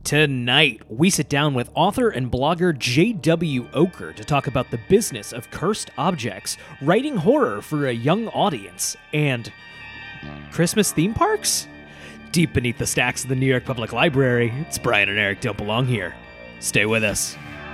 Tonight, we sit down with author and blogger J.W. Oker to talk about the business of cursed objects, writing horror for a young audience, and Christmas theme parks? Deep beneath the stacks of the New York Public Library, it's Brian and Eric Don't Belong Here. Stay with us.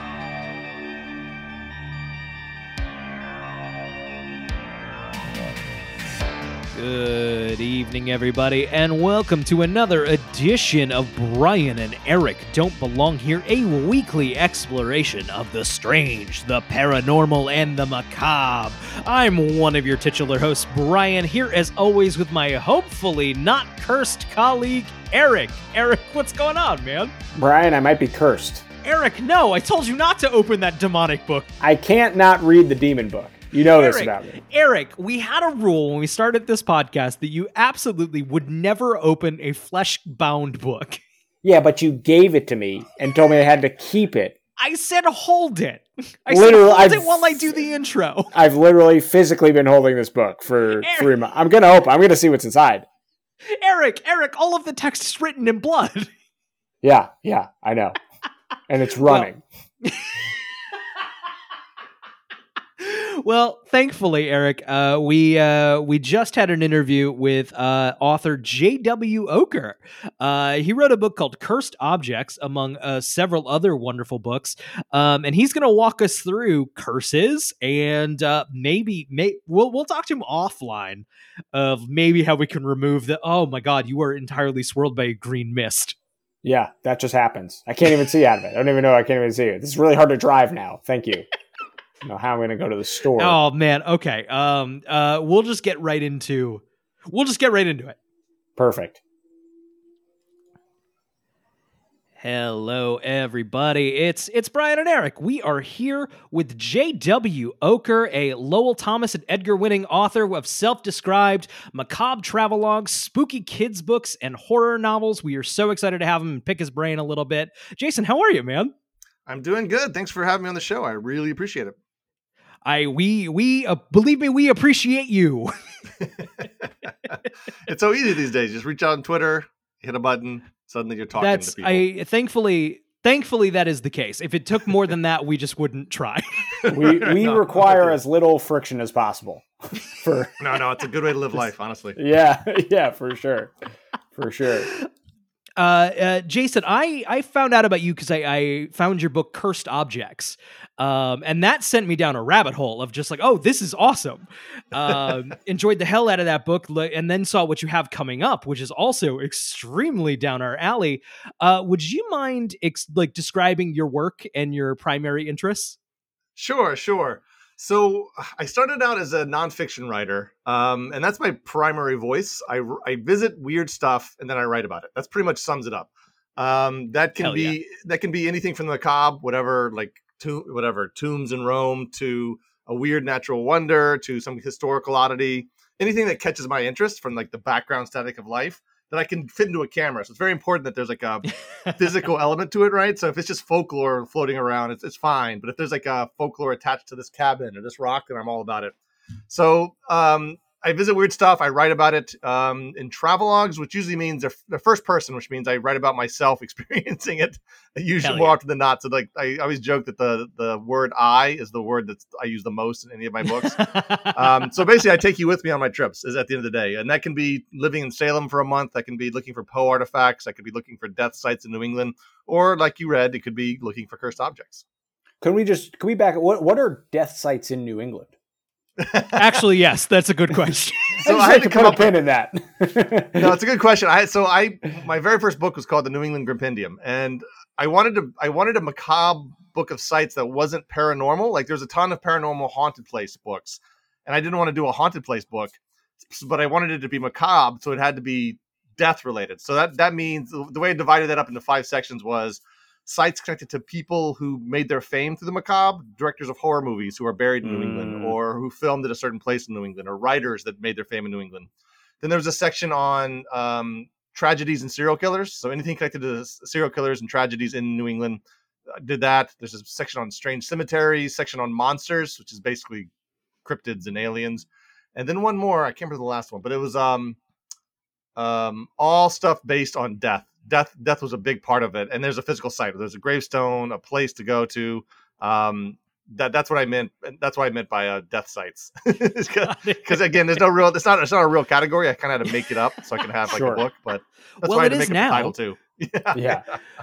Good evening, everybody, and welcome to another edition of Brian and Eric Don't Belong Here, a weekly exploration of the strange, the paranormal, and the macabre. I'm one of your titular hosts, Brian, here as always with my hopefully not cursed colleague, Eric. Eric, what's going on, man? Brian, I might be cursed. Eric, no, I told you not to open that demonic book. I can't not read the demon book. You know this about me. Eric, we had a rule when we started this podcast that you absolutely would never open a flesh-bound book. Yeah, but you gave it to me and told me I had to keep it. I said hold it. I said hold it while I do the intro. I've literally physically been holding this book for 3 months. I'm going to open. I'm going to see what's inside. Eric, all of the text is written in blood. Yeah, I know. And it's running. Well, thankfully, Eric, we just had an interview with author J.W. Oker. He wrote a book called Cursed Objects, among several other wonderful books, and he's going to walk us through curses and we'll talk to him offline of maybe how we can remove the, oh my God, you are entirely swirled by a green mist. Yeah, that just happens. I can't even see out of it. I don't even know I can't even see it. This is really hard to drive now. Thank you. I don't know how I'm going to go to the store. Oh man, okay. We'll just get right into it. Perfect. Hello, everybody. It's Brian and Eric. We are here with J.W. Oker, a Lowell Thomas and Edgar winning author of self-described macabre travelogues, spooky kids books, and horror novels. We are so excited to have him and pick his brain a little bit. Jason, how are you, man? I'm doing good. Thanks for having me on the show. I really appreciate it. Believe me, we appreciate you. It's so easy these days. Just reach out on Twitter, hit a button, suddenly you're talking to people. Thankfully that is the case. If it took more than that, we just wouldn't try. We require as little friction as possible. No, it's a good way to live life, honestly. Yeah, for sure. For sure. Jason, I found out about you because I found your book Cursed Objects, and that sent me down a rabbit hole of just like, oh, this is awesome. Enjoyed the hell out of that book, and then saw what you have coming up, which is also extremely down our alley. Would you mind describing your work and your primary interests? Sure. So I started out as a nonfiction writer, and that's my primary voice. I visit weird stuff and then I write about it. That's pretty much sums it up. That can be anything from the macabre, whatever, tombs in Rome, to a weird natural wonder, to some historical oddity, anything that catches my interest from the background static of life that I can fit into a camera. So it's very important that there's a physical element to it, right? So if it's just folklore floating around, it's fine. But if there's a folklore attached to this cabin or this rock, then I'm all about it. So I visit weird stuff. I write about it in travelogues, which usually means they're first person, which means I write about myself experiencing it, usually more often than not. So I always joke that the word "I" is the word that I use the most in any of my books. So basically, I take you with me on my trips is at the end of the day. And that can be living in Salem for a month. I can be looking for Poe artifacts. I could be looking for death sites in New England. Or like you read, it could be looking for cursed objects. Can we back? What are death sites in New England? Actually, yes, that's a good question. So I had to put a pin in that. No, it's a good question. My very first book was called The New England Grimpendium, and I wanted a macabre book of sites that wasn't paranormal. There's a ton of paranormal haunted place books, and I didn't want to do a haunted place book, but I wanted it to be macabre, so it had to be death related. So that means the way I divided that up into 5 sections was sites connected to people who made their fame through the macabre, directors of horror movies who are buried in New England or who filmed at a certain place in New England, or writers that made their fame in New England. Then there was a section on tragedies and serial killers. So anything connected to serial killers and tragedies in New England, did that. There's a section on strange cemeteries, section on monsters, which is basically cryptids and aliens. And then one more, I can't remember the last one, but it was all stuff based on death. death was a big part of it. And there's a physical site. There's a gravestone, a place to go to. That's what I meant. That's what I meant by death sites. Because again, there's no real. It's not a real category. I kind of had to make it up so I can have like a book. But that's why I had to make up the title too. Yeah.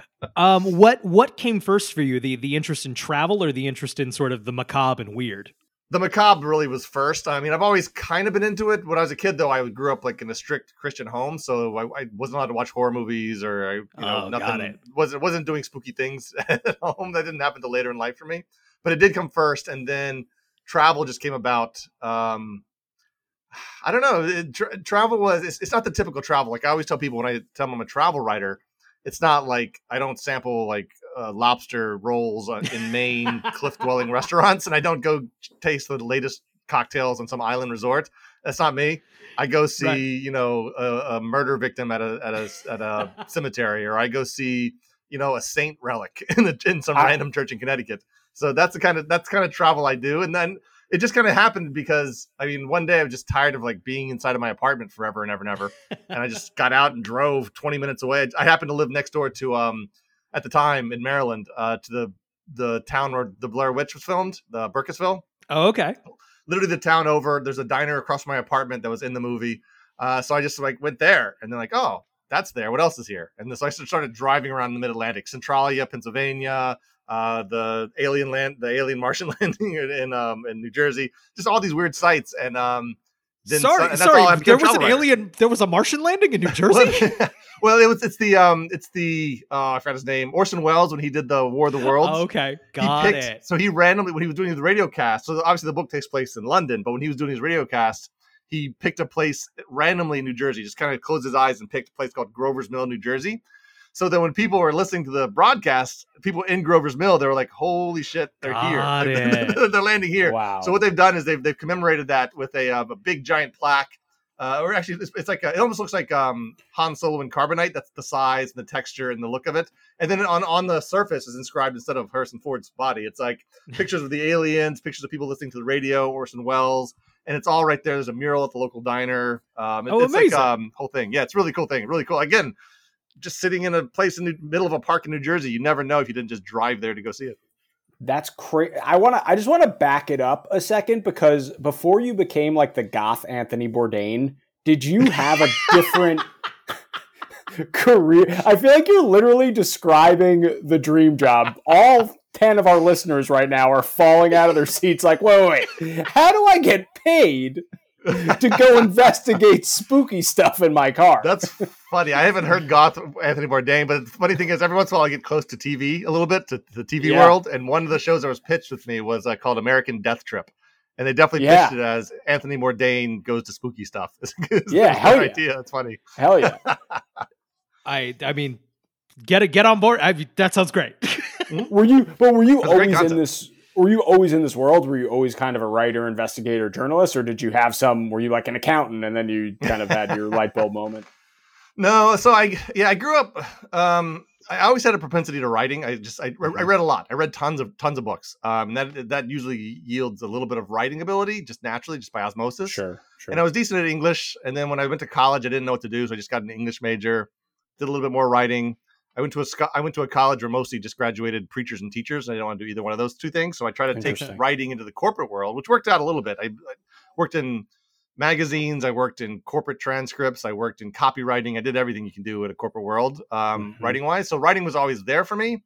What came first for you? The interest in travel or the interest in sort of the macabre and weird? The macabre really was first. I mean, I've always kind of been into it. When I was a kid, though, I grew up like in a strict Christian home, so I wasn't allowed to watch horror movies or nothing. Wasn't doing spooky things at home. That didn't happen till later in life for me. But it did come first, and then travel just came about. I don't know. Travel was it's not the typical travel. Like I always tell people when I tell them I'm a travel writer, it's not like I don't sample like lobster rolls in Maine cliff dwelling restaurants, and I don't go taste the latest cocktails on some island resort. That's not me. I go see a murder victim at a cemetery, or I go see a saint relic in some random church in Connecticut. So that's kind of travel I do. And then it just kind of happened because one day I was just tired of like being inside of my apartment forever and ever and ever. And I just got out and drove 20 minutes away. I happened to live next door to, at the time in Maryland, to the town where the Blair Witch was filmed, the Burkittsville. Oh, okay. Literally the town over. There's a diner across my apartment that was in the movie. So I just like went there and then like, oh, that's there. What else is here? And so I started driving around the Mid-Atlantic, Centralia, Pennsylvania, the alien Martian landing in New Jersey, just all these weird sites. And there was an alien. There was a Martian landing in New Jersey. Well, it's the I forgot his name, Orson Welles, when he did the War of the Worlds. Oh, okay, got it. So he randomly, when he was doing the radio cast, so obviously the book takes place in London, but when he was doing his radio cast, he picked a place randomly in New Jersey. Just kind of closed his eyes and picked a place called Grover's Mill, New Jersey. So that when people were listening to the broadcast, people in Grover's Mill, they were like, "Holy shit, they're here! They're landing here!" Wow. So what they've done is they've commemorated that with a big giant plaque, or actually it's like it almost looks like Han Solo and carbonite. That's the size and the texture and the look of it. And then on the surface is inscribed, instead of Harrison Ford's body, it's like pictures of the aliens, pictures of people listening to the radio, Orson Welles, and it's all right there. There's a mural at the local diner. It's amazing. Like whole thing. Yeah, it's really cool thing. Really cool. Again, just sitting in a place in the middle of a park in New Jersey, you never know if you didn't just drive there to go see it. That's crazy. I just want to back it up a second, because before you became like the goth Anthony Bourdain, did you have a different career? I feel like you're literally describing the dream job. All 10 of our listeners right now are falling out of their seats like, wait, how do I get paid to go investigate spooky stuff in my car? That's funny. I haven't heard goth Anthony Bourdain, but the funny thing is every once in a while I get close to TV a little bit, to the TV world. And one of the shows that was pitched with me was called American Death Trip. And they definitely pitched it as Anthony Bourdain goes to spooky stuff. Hell idea. That's funny. Hell yeah. I mean, get on board. That sounds great. Were you always in this? Were you always in this world? Were you always kind of a writer, investigator, journalist, or did you have were you like an accountant and then you kind of had your light bulb moment? No. So I grew up, I always had a propensity to writing. I read a lot. I read tons of books. That usually yields a little bit of writing ability just naturally, just by osmosis. Sure. And I was decent at English. And then when I went to college, I didn't know what to do. So I just got an English major, did a little bit more writing. I went to a college where mostly just graduated preachers and teachers. And I didn't want to do either one of those two things. So I tried to take writing into the corporate world, which worked out a little bit. I worked in magazines. I worked in corporate transcripts. I worked in copywriting. I did everything you can do in a corporate world, writing wise. So writing was always there for me.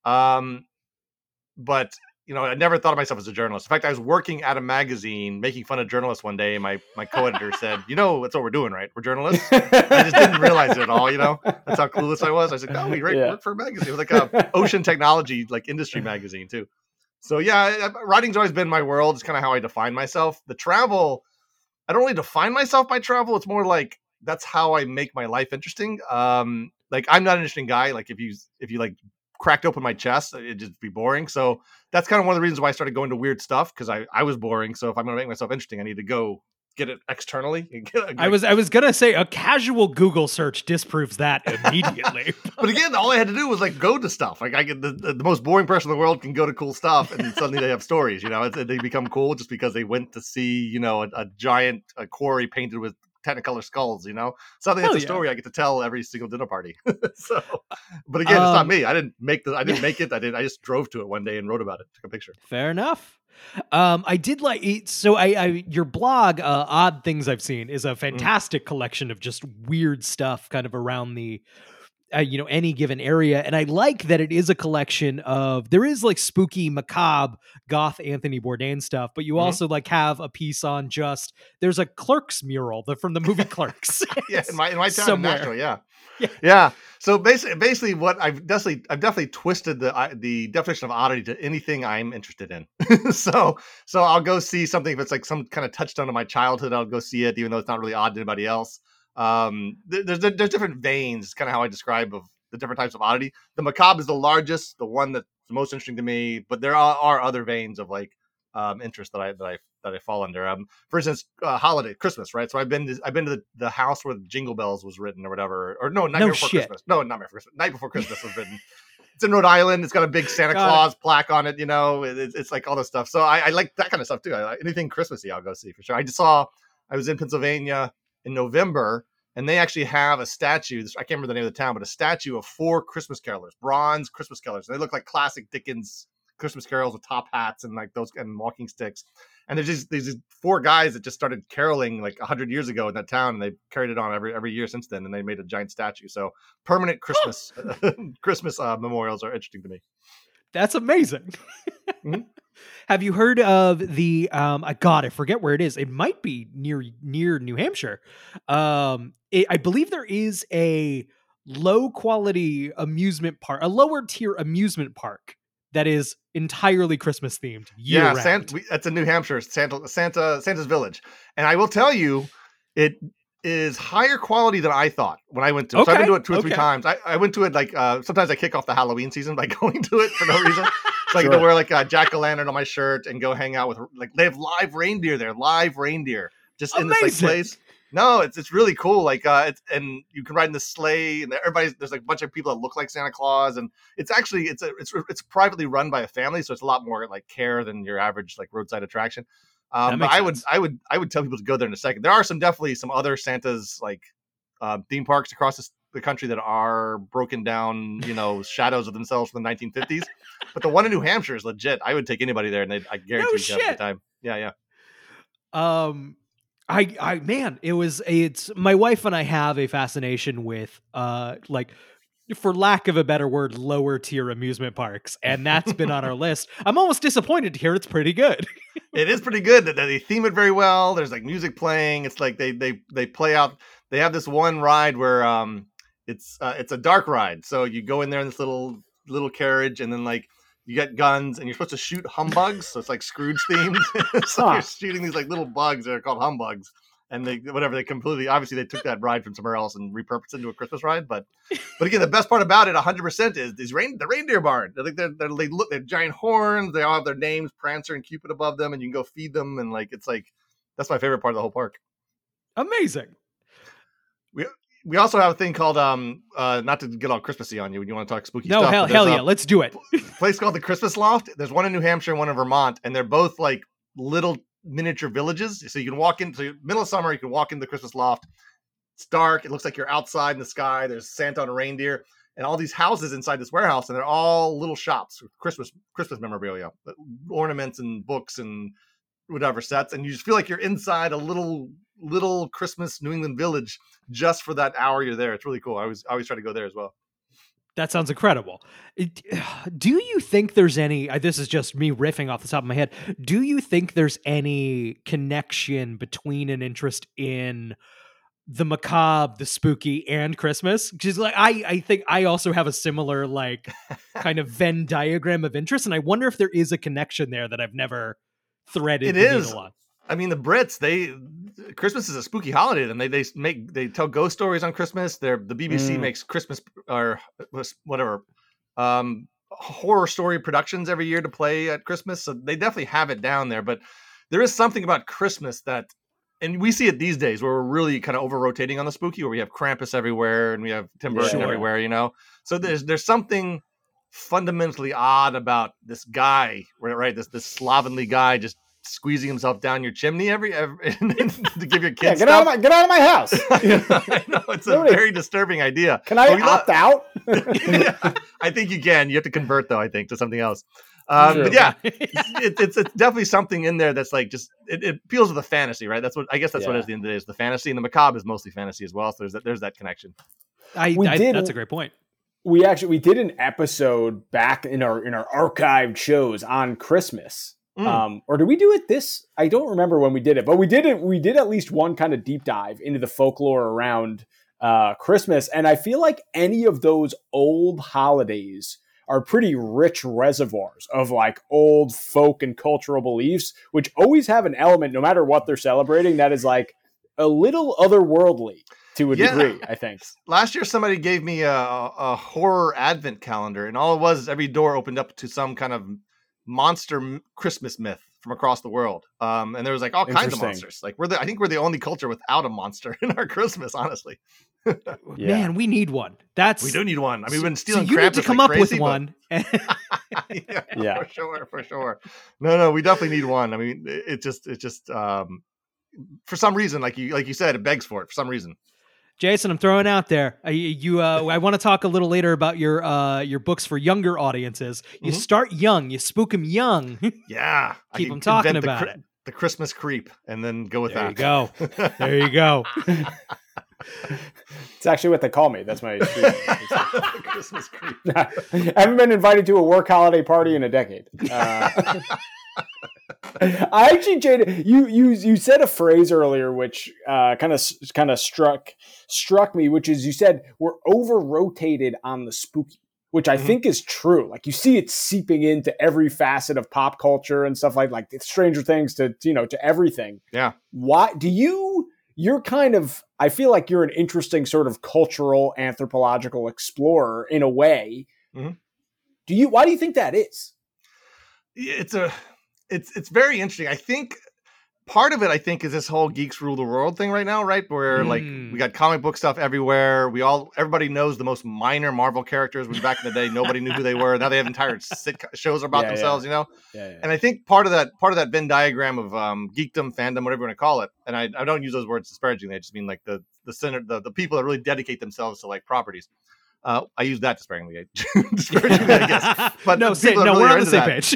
But I never thought of myself as a journalist. In fact, I was working at a magazine making fun of journalists one day. And my co-editor said, that's what we're doing, right? We're journalists. I just didn't realize it at all. That's how clueless I was. I said, we work for a magazine. It was like a ocean technology, like industry magazine too. So writing's always been my world. It's kind of how I define myself. The travel, I don't really define myself by travel. It's more like that's how I make my life interesting. Like I'm not an interesting guy. Like if you like cracked open my chest, it'd just be boring. So that's kind of one of the reasons why I started going to weird stuff, because I was boring. So if I'm going to make myself interesting, I need to go get it externally. I was going to say a casual Google search disproves that immediately. But again, all I had to do was like go to stuff. Like I get the most boring person in the world can go to cool stuff, and suddenly they have stories. They become cool just because they went to see a giant quarry painted with Technicolor skulls, you know. Suddenly Hell it's a yeah. story I get to tell every single dinner party. So, but again, it's not me. I didn't make it. I just drove to it one day and wrote about it, took a picture. Fair enough. I did like so I your blog, Odd Things I've Seen, is a fantastic collection of just weird stuff kind of around the any given area. And I like that it is a collection of, there is like spooky, macabre, goth Anthony Bourdain stuff, but you also like have a piece on just, there's a Clerks mural from the movie Clerks. Yeah, in my town somewhere. in Nashville, yeah. So basically, what I've definitely twisted the definition of oddity to anything I'm interested in. so I'll go see something if it's like some kind of touchstone of my childhood. I'll go see it, even though it's not really odd to anybody else. There's different veins, kind of how I describe of the different types of oddity. The macabre is the largest, the one that's the most interesting to me, but there are other veins of like interest that I fall under. For instance, holiday, Christmas, right? So I've been to the house where Jingle Bells was written or whatever, or no, Nightmare Before Christmas. No, Nightmare Before Christmas. Night Before Christmas was written. It's in Rhode Island. It's got a big Santa Claus plaque on it. You know, it's like all this stuff. So I like that kind of stuff too. I like anything Christmassy, I'll go see for sure. I was in Pennsylvania in November, and they actually have a statue. I can't remember the name of the town, but a statue of 4 Christmas carolers, bronze Christmas carolers. They look like classic Dickens Christmas carols with top hats and like those and walking sticks. And there's these 4 guys that just started caroling like 100 years ago in that town, and they carried it on every year since then. And they made a giant statue. So permanent Christmas Christmas memorials are interesting to me. That's amazing. Mm-hmm. Have you heard of the I forget where it is. It might be near New Hampshire. I believe there is a low quality amusement park, a lower tier amusement park that is entirely Christmas themed year round. That's in New Hampshire, Santa's Village. And I will tell you, it is higher quality than I thought when I went to it. So I've been to it 2 or 3 times. I went to it like sometimes I kick off the Halloween season by going to it for no reason. So I get to wear like a jack-o'-lantern on my shirt and go hang out with, like, they have live reindeer just in this like place. No, it's really cool. Like and you can ride in the sleigh, and there's like a bunch of people that look like Santa Claus, and it's actually it's privately run by a family, so it's a lot more like care than your average like roadside attraction. But I would tell people to go there in a second. There are definitely some other Santa's like theme parks across the country that are broken down, shadows of themselves from the 1950s. But the one in New Hampshire is legit. I would take anybody there, and I guarantee you have a good time. Yeah. It's my wife and I have a fascination with like, for lack of a better word, lower tier amusement parks, and that's been on our list. I'm almost disappointed to hear it's pretty good. It is pretty good. They theme it very well. There's like music playing. It's like they play out. They have this one ride where it's a dark ride. So you go in there in this little carriage, and then like you get guns, and you're supposed to shoot humbugs. So it's like Scrooge themed. So you're shooting these like little bugs that are called humbugs. And they obviously they took that ride from somewhere else and repurposed it into a Christmas ride. But again, the best part about it 100% is the reindeer barn. They're giant horns. They all have their names, Prancer and Cupid, above them, and you can go feed them. And like, it's like, that's my favorite part of the whole park. Amazing. We also have a thing called not to get all Christmassy on you when you want to talk spooky stuff. No, hell yeah, let's do it. Place called the Christmas Loft. There's one in New Hampshire and one in Vermont, and they're both like little miniature villages. So you can walk into middle of summer, you can walk into the Christmas Loft. It's dark. It looks like you're outside in the sky. There's Santa on a reindeer, and all these houses inside this warehouse, and they're all little shops with Christmas memorabilia, ornaments and books and whatever sets. And you just feel like you're inside a little Christmas New England village just for that hour you're there. It's really cool. I always try to go there as well. That sounds incredible. Do you think there's any, this is just me riffing off the top of my head, do you think there's any connection between an interest in the macabre, the spooky, and Christmas? Because like, I think I also have a similar like kind of Venn diagram of interest, and I wonder if there is a connection there that I've never threaded the needle on. I mean, the Brits, Christmas is a spooky holiday, and they tell ghost stories on Christmas. The BBC makes Christmas or whatever horror story productions every year to play at Christmas. So they definitely have it down there. But there is something about Christmas that, and we see it these days, where we're really kind of over rotating on the spooky, where we have Krampus everywhere and we have Tim Burton everywhere, So there's something fundamentally odd about this guy, right? This slovenly guy just squeezing himself down your chimney every to give your kids get out of my house. I know, it's a very disturbing idea. Can I opt out? Yeah, I think you can. You have to convert though, I think, to something else. But yeah, it's definitely something in there that's like just it appeals to the fantasy, right? That's what I guess that's what at the end of the day is the fantasy, and the macabre is mostly fantasy as well. So there's that connection. That's a great point. We did an episode back in our archived shows on Christmas. Or did we do it this? I don't remember when we did it, but we did at least one kind of deep dive into the folklore around Christmas. And I feel like any of those old holidays are pretty rich reservoirs of like old folk and cultural beliefs, which always have an element, no matter what they're celebrating, that is like a little otherworldly to a degree, I think. Last year, somebody gave me a horror advent calendar, and all it was every door opened up to some kind of monster Christmas myth from across the world. And there was like all kinds of monsters. Like I think we're the only culture without a monster in our Christmas, honestly. Man, we need one. We do need one. I mean, we've been stealing. So you need to come like up crazy, with one. Yeah, for sure. No, we definitely need one. I mean, it just for some reason, like you said, it begs for it for some reason. Jason, I'm throwing out there. I want to talk a little later about your books for younger audiences. You start young, you spook them young. Yeah, keep them talking about it. The Christmas creep, and then go with that. There you go. It's actually what they call me. That's my Christmas creep. I haven't been invited to a work holiday party in a decade. I actually, Jade, you said a phrase earlier which kind of struck me, which is you said we're over rotated on the spooky, which I think is true. Like you see it seeping into every facet of pop culture and stuff like Stranger Things to everything. Yeah. Why do you're kind of, I feel like you're an interesting sort of cultural anthropological explorer in a way. Mm-hmm. Why do you think that is? It's very interesting. I think part of it, is this whole geeks rule the world thing right now, right? Where like we got comic book stuff everywhere. Everybody knows the most minor Marvel characters. When back in the day, nobody knew who they were. Now they have entire shows about themselves, Yeah. And I think part of that Venn diagram of geekdom, fandom, whatever you want to call it. And I don't use those words disparagingly. I just mean like the center, the people that really dedicate themselves to like properties. I use that disparagingly, I guess. But no, we're on the same page.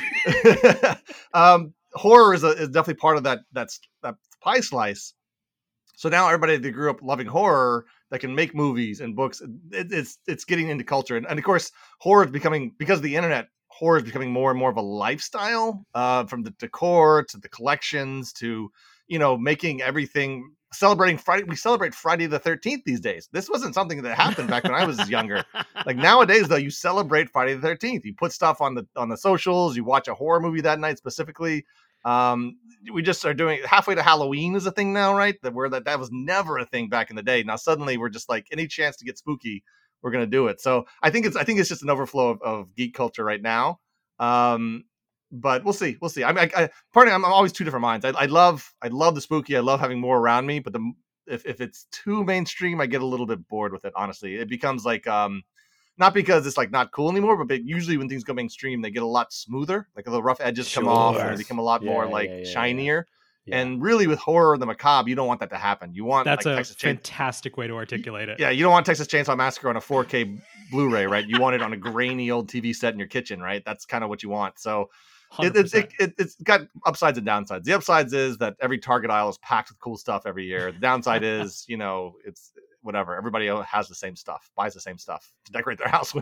Horror is definitely part of that pie slice. So now everybody that grew up loving horror that can make movies and books, it's getting into culture, and of course, horror is becoming, because of the internet, horror is becoming more and more of a lifestyle. From the decor to the collections to making everything. Celebrating Friday, we celebrate Friday the 13th these days. This wasn't something that happened back when I was younger. Like nowadays, though, you celebrate Friday the 13th. You put stuff on the socials. You watch a horror movie that night specifically. We just are doing halfway to Halloween is a thing now, right? That was never a thing back in the day. Now suddenly we're just like, any chance to get spooky, we're gonna do it. So I think it's just an overflow of geek culture right now. But we'll see. I mean, I'm always two different minds. I love the spooky. I love having more around me. But if it's too mainstream, I get a little bit bored with it. Honestly, it becomes like not because it's like not cool anymore, but usually when things go mainstream, they get a lot smoother. Like the rough edges come off and they become a lot more shinier. Yeah. And really, with horror and the macabre, you don't want that to happen. You want that's a fantastic way to articulate it. Yeah, you don't want Texas Chainsaw Massacre on a 4K Blu-ray, right? You want it on a grainy old TV set in your kitchen, right? That's kind of what you want. So. It's got upsides and downsides. The upsides is that every Target aisle is packed with cool stuff every year. The downside is, it's whatever. Everybody has the same stuff, buys the same stuff to decorate their house with.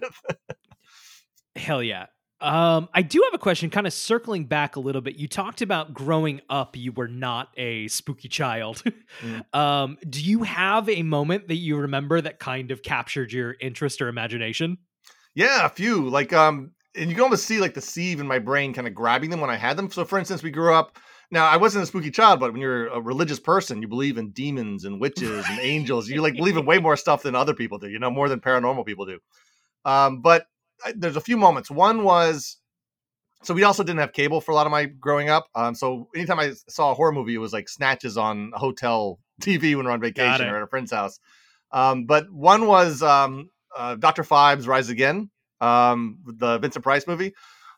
Hell yeah. I do have a question, kind of circling back a little bit. You talked about growing up, you were not a spooky child. Do you have a moment that you remember that kind of captured your interest or imagination? Yeah, a few. Like, and you can almost see like the sieve in my brain kind of grabbing them when I had them. So for instance, we grew up, now I wasn't a spooky child, but when you're a religious person, you believe in demons and witches and angels. You like believe in way more stuff than other people do, more than paranormal people do. But there's a few moments. One was, so we also didn't have cable for a lot of my growing up. So anytime I saw a horror movie, it was like snatches on a hotel TV when we're on vacation or at a friend's house. But one was Dr. Phibes' Rise Again. The Vincent Price movie.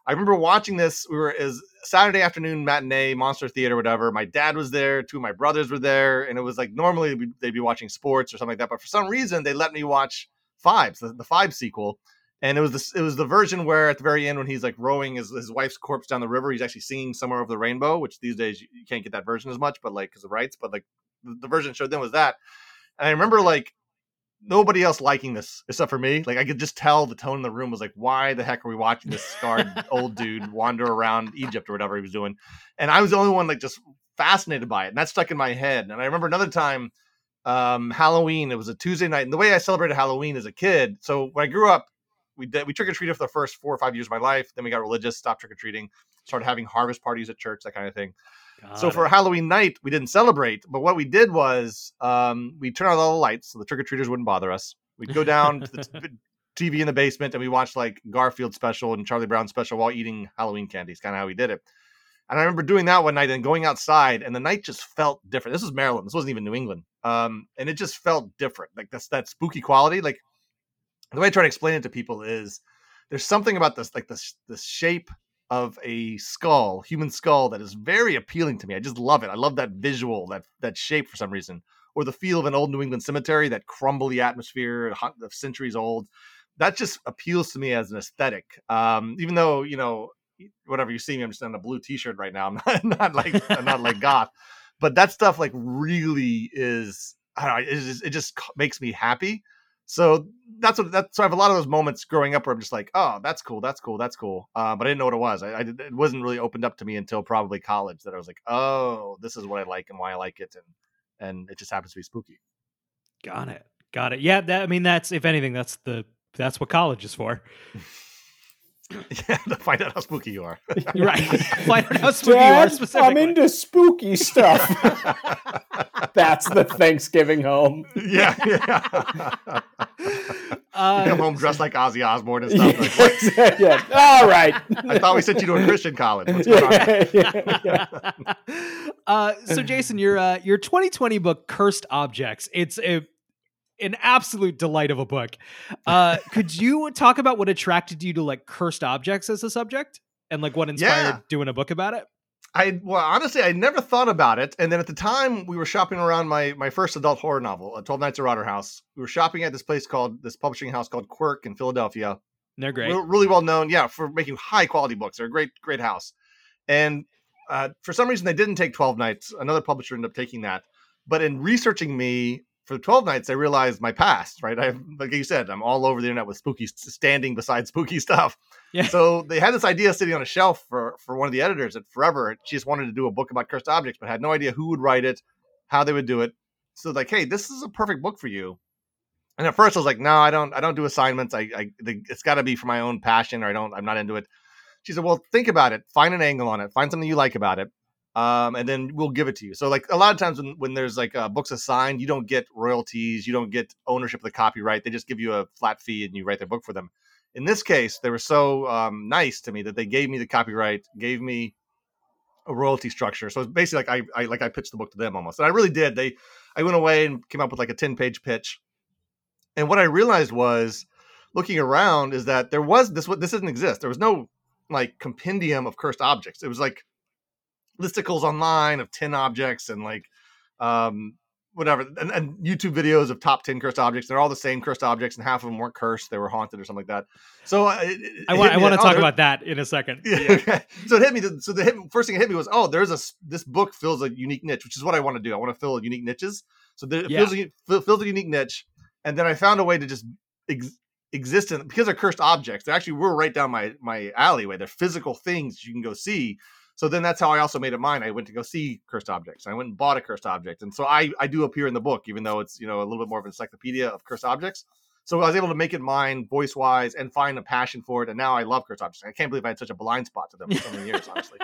I remember watching this. We were as Saturday afternoon matinee, Monster Theater, whatever. My dad was there. Two of my brothers were there. And it was like normally they'd be watching sports or something like that. But for some reason, they let me watch Fives, the Five sequel. And it was the version where at the very end when he's like rowing his wife's corpse down the river, he's actually singing Somewhere Over the Rainbow, which these days you can't get that version as much, but like because of rights. But like the version showed then was that. And I remember like nobody else liking this except for me. Like I could just tell the tone in the room was like, why the heck are we watching this scarred old dude wander around Egypt or whatever he was doing? And I was the only one like just fascinated by it. And that stuck in my head. And I remember another time, Halloween, it was a Tuesday night. And the way I celebrated Halloween as a kid. So when I grew up, we trick-or-treated for the first 4 or 5 years of my life. Then we got religious, stopped trick-or-treating, started having harvest parties at church, that kind of thing. So for Halloween night, we didn't celebrate, but what we did was we turned out all the lights so the trick-or-treaters wouldn't bother us. We'd go down to the TV in the basement and we watched like Garfield special and Charlie Brown special while eating Halloween candies, kind of how we did it. And I remember doing that one night and going outside and the night just felt different. This was Maryland. This wasn't even New England. And it just felt different. Like that spooky quality. Like the way I try to explain it to people is there's something about this, like the shape of a skull, human skull, that is very appealing to me. I just love it. I love that visual, that shape for some reason, or the feel of an old New England cemetery, that crumbly atmosphere of centuries old. That just appeals to me as an aesthetic. Even though, whatever you see me, I'm just in a blue t-shirt right now. I'm not like goth, but that stuff like really is, I don't know, it just makes me happy. So so I have a lot of those moments growing up where I'm just like, oh, that's cool. But I didn't know what it was. It wasn't really opened up to me until probably college that I was like, oh, this is what I like and why I like it. And it just happens to be spooky. Got it. Yeah. That's, if anything, that's what college is for. Yeah, to find out how spooky you are. Right. Find out how spooky Dad, you are specifically. I'm into spooky stuff. That's the Thanksgiving home. Yeah. You come home dressed like Ozzy Osbourne and stuff. Like, what? Yeah. All right. I thought we sent you to a Christian college. What's going on? So Jason, your 2020 book, Cursed Objects, it's an absolute delight of a book. Could you talk about what attracted you to like cursed objects as a subject and like what inspired doing a book about it? Honestly, I never thought about it. And then at the time we were shopping around my first adult horror novel, 12 Nights at Rotterhouse. We were shopping at this publishing house called Quirk in Philadelphia. They're great. Really well known. Yeah. For making high quality books. They're a great, great house. And for some reason they didn't take 12 Nights. Another publisher ended up taking that. But in researching me for 12 Nights, I realized my past, right? Like you said, I'm all over the internet with standing beside spooky stuff. Yeah. So they had this idea sitting on a shelf for one of the editors at Forever. She just wanted to do a book about cursed objects, but had no idea who would write it, how they would do it. So like, hey, this is a perfect book for you. And at first I was like, no, I don't do assignments. It's got to be for my own passion, or I'm not into it. She said, well, think about it. Find an angle on it. Find something you like about it. And then we'll give it to you. So like a lot of times when there's like books assigned, you don't get royalties, you don't get ownership of the copyright. They just give you a flat fee and you write their book for them. In this case, they were so nice to me that they gave me the copyright, gave me a royalty structure. So it's basically like I pitched the book to them almost. And I really did. I went away and came up with like a 10-page pitch. And what I realized was looking around is that this didn't exist. There was no like compendium of cursed objects. It was like listicles online of 10 objects and like whatever and YouTube videos of top 10 cursed objects. They're all the same cursed objects and half of them weren't cursed, they were haunted or something like that. So I want to talk about that in a second. Yeah. So it hit me. So first thing that hit me was, this book fills a unique niche, which is what I want to do. I want to fill unique niches. So it fills a unique niche. And then I found a way to just exist in, because they're cursed objects. They actually were right down my alleyway. They're physical things you can go see. So then that's how I also made it mine. I went to go see cursed objects. I went and bought a cursed object. And so I do appear in the book, even though it's, a little bit more of an encyclopedia of cursed objects. So I was able to make it mine voice wise and find a passion for it. And now I love cursed objects. I can't believe I had such a blind spot to them for so many years, honestly.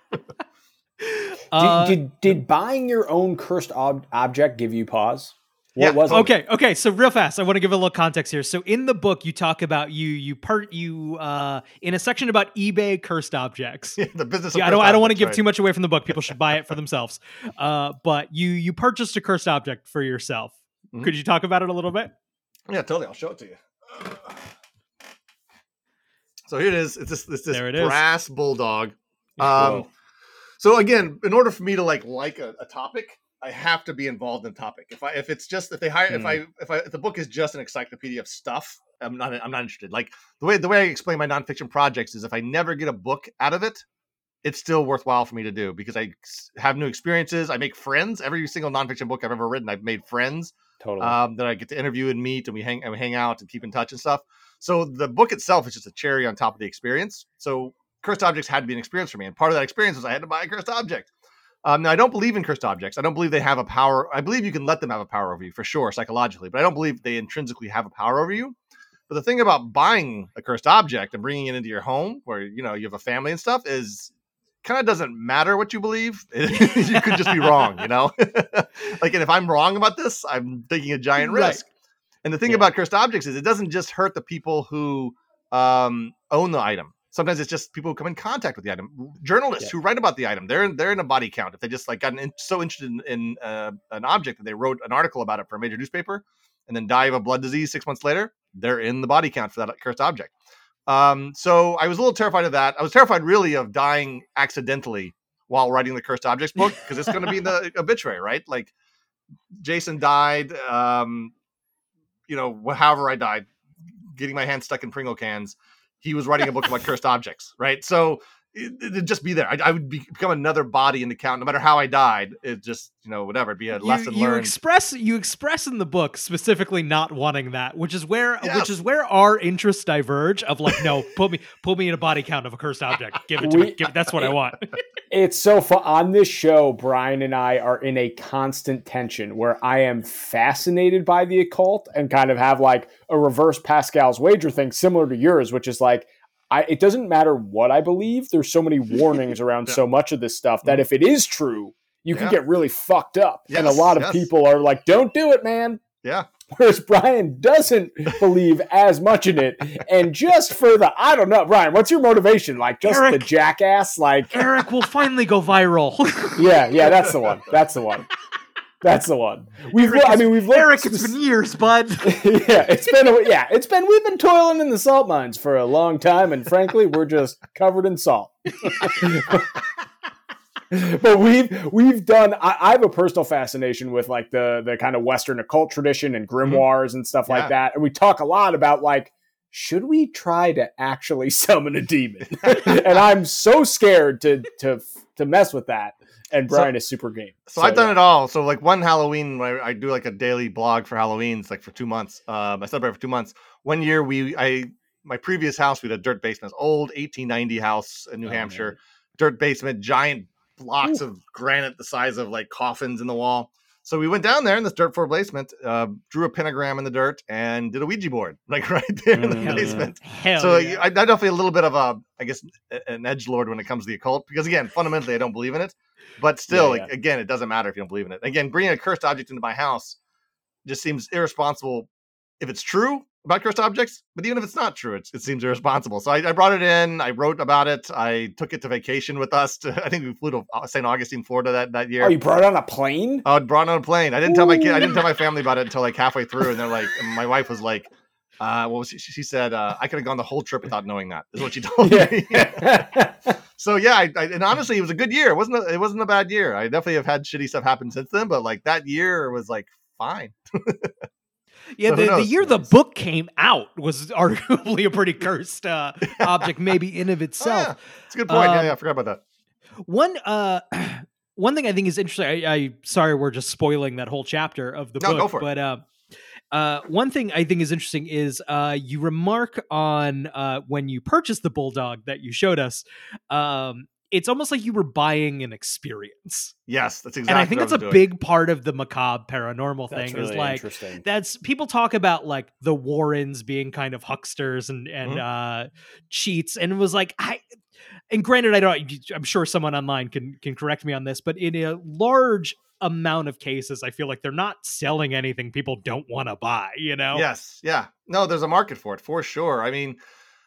Did buying your own cursed object give you pause? What was it? Okay. So real fast, I want to give a little context here. So in the book, you talk about in a section about eBay cursed objects. Yeah, the business. I don't want to give too much away from the book. People should buy it for themselves. But you purchased a cursed object for yourself. Mm-hmm. Could you talk about it a little bit? Yeah, totally. I'll show it to you. So here it is. It's this There it is. brass bulldog. Whoa. So again, in order for me to like a topic, I have to be involved in the topic. If the book is just an encyclopedia of stuff, I'm not interested. Like the way I explain my nonfiction projects is if I never get a book out of it, it's still worthwhile for me to do because I have new experiences. I make friends. Every single nonfiction book I've ever written, I've made friends. Totally. That I get to interview and meet, and we hang out and keep in touch and stuff. So the book itself is just a cherry on top of the experience. So cursed objects had to be an experience for me, and part of that experience was I had to buy a cursed object. Now I don't believe in cursed objects. I don't believe they have a power. I believe you can let them have a power over you for sure, psychologically, but I don't believe they intrinsically have a power over you. But the thing about buying a cursed object and bringing it into your home, where you have a family and stuff, is kind of doesn't matter what you believe. You could just be wrong, Like, and if I'm wrong about this, I'm taking a giant risk. And the thing about cursed objects is it doesn't just hurt the people who own the item. Sometimes it's just people who come in contact with the item. Journalists who write about the item, they're in a body count. If they just like gotten so interested in an object that they wrote an article about it for a major newspaper and then die of a blood disease 6 months later, they're in the body count for that cursed object. So I was a little terrified of that. I was terrified really of dying accidentally while writing the cursed objects book because it's going to be in the obituary, right? Like Jason died, however I died, getting my hand stuck in Pringle cans. He was writing a book about cursed objects, right? So it'd just be there. I would become another body in the count, no matter how I died. It just, whatever. It'd be a lesson learned. You express in the book specifically not wanting that, which is where our interests diverge. Of like, no, put me in a body count of a cursed object. Give it to me. That's what I want. It's so fun. On this show, Brian and I are in a constant tension where I am fascinated by the occult and kind of have like a reverse Pascal's wager thing similar to yours, which is like, it doesn't matter what I believe. There's so many warnings around so much of this stuff that if it is true, you can get really fucked up. Yes, and a lot of people are like, don't do it, man. Yeah. Whereas Brian doesn't believe as much in it. And just for I don't know, Brian, what's your motivation? Like just Eric, the jackass? Like Eric will finally go viral. Yeah, that's the one. That's the one. We've looked, Eric, it's been years, bud. We've been toiling in the salt mines for a long time, and frankly, we're just covered in salt. But we've done. I have a personal fascination with like the kind of Western occult tradition and grimoires and stuff like that, and we talk a lot about like, should we try to actually summon a demon? And I'm so scared to mess with that. And Brian is super game. So I've done it all. So like one Halloween, I do like a daily blog for Halloween. It's like for 2 months. I celebrate for 2 months. One year my previous house, we had a dirt basement, old 1890 house in New Hampshire, man. Dirt basement, giant blocks of granite the size of like coffins in the wall. So we went down there in this dirt floor basement, drew a pentagram in the dirt, and did a Ouija board, like right there in the basement. So I'm definitely a little bit of an edgelord when it comes to the occult, because again, fundamentally, I don't believe in it. But still, again, it doesn't matter if you don't believe in it. Again, bringing a cursed object into my house just seems irresponsible if it's true about cursed objects. But even if it's not true, it seems irresponsible. So I brought it in. I wrote about it. I took it to vacation with us. I think we flew to St. Augustine, Florida that year. Oh, you brought it on a plane? Oh, I brought it on a plane. I didn't tell my kid. I didn't tell my family about it until like halfway through. And they're like, and my wife was like, she said, I could have gone the whole trip without knowing that, is what she told me. So and honestly, it was a good year. It wasn't a bad year. I definitely have had shitty stuff happen since then, but like that year was like fine. Yeah, so the year the book came out was arguably a pretty cursed object, maybe in of itself. Oh, yeah. It's a good point. I forgot about that. One thing I think is interesting. I sorry, we're just spoiling that whole chapter of the book. Go for it. But one thing I think is interesting is you remark on when you purchased the bulldog that you showed us. It's almost like you were buying an experience. Yes, that's exactly. And I think that's a big part of the macabre paranormal thing. Really is like interesting. That's people talk about like the Warrens being kind of hucksters and cheats, and it was like and granted, I'm sure someone online can correct me on this, but in a large amount of cases, I feel like they're not selling anything people don't want to buy. Yes, yeah, no, there's a market for it for sure. I mean,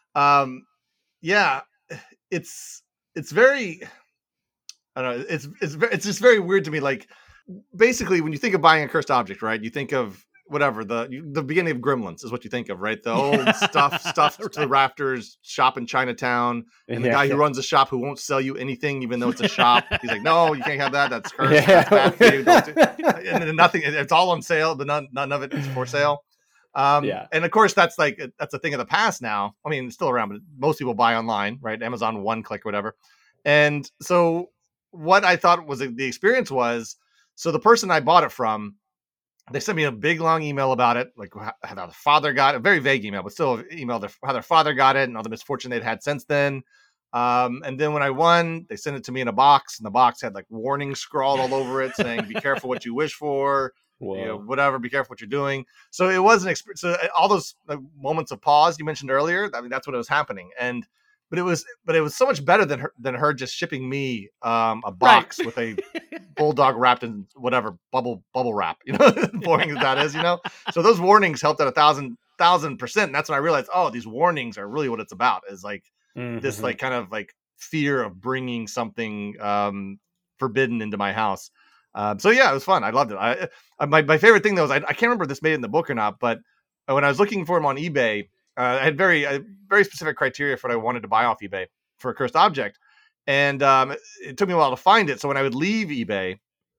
it's very, I don't know. It's just very weird to me. Like, basically, when you think of buying a cursed object, right? You think of whatever the beginning of Gremlins is what you think of, right? The old stuff to the rafters, shop in Chinatown, and the guy who runs the shop who won't sell you anything even though it's a shop. He's like, no, you can't have that. That's cursed. That's bad for you. And nothing. It's all on sale, but none of it is for sale. And of course that's a thing of the past now. I mean, it's still around, but most people buy online, right? Amazon one click or whatever. And so what I thought was the experience was, so the person I bought it from, they sent me a big long email about it, like how their father got it, a very vague email, but still emailed how their father got it and all the misfortune they'd had since then. And then when I won, they sent it to me in a box, and the box had like warnings scrawled all over it saying, be careful what you wish for, whatever, be careful what you're doing. So it was an experience. So all those moments of pause you mentioned earlier, I mean, that's what was happening. But it was so much better than her just shipping me a box with a bulldog wrapped in whatever bubble wrap, boring as that is, So those warnings helped at 1,000%. And that's when I realized, oh, these warnings are really what it's about, is like this like kind of like fear of bringing something forbidden into my house. So yeah, it was fun. I loved it. My favorite thing though is I can't remember if this made it in the book or not, but when I was looking for them on eBay, I had very specific criteria for what I wanted to buy off eBay for a cursed object. And it took me a while to find it. So when I would leave eBay,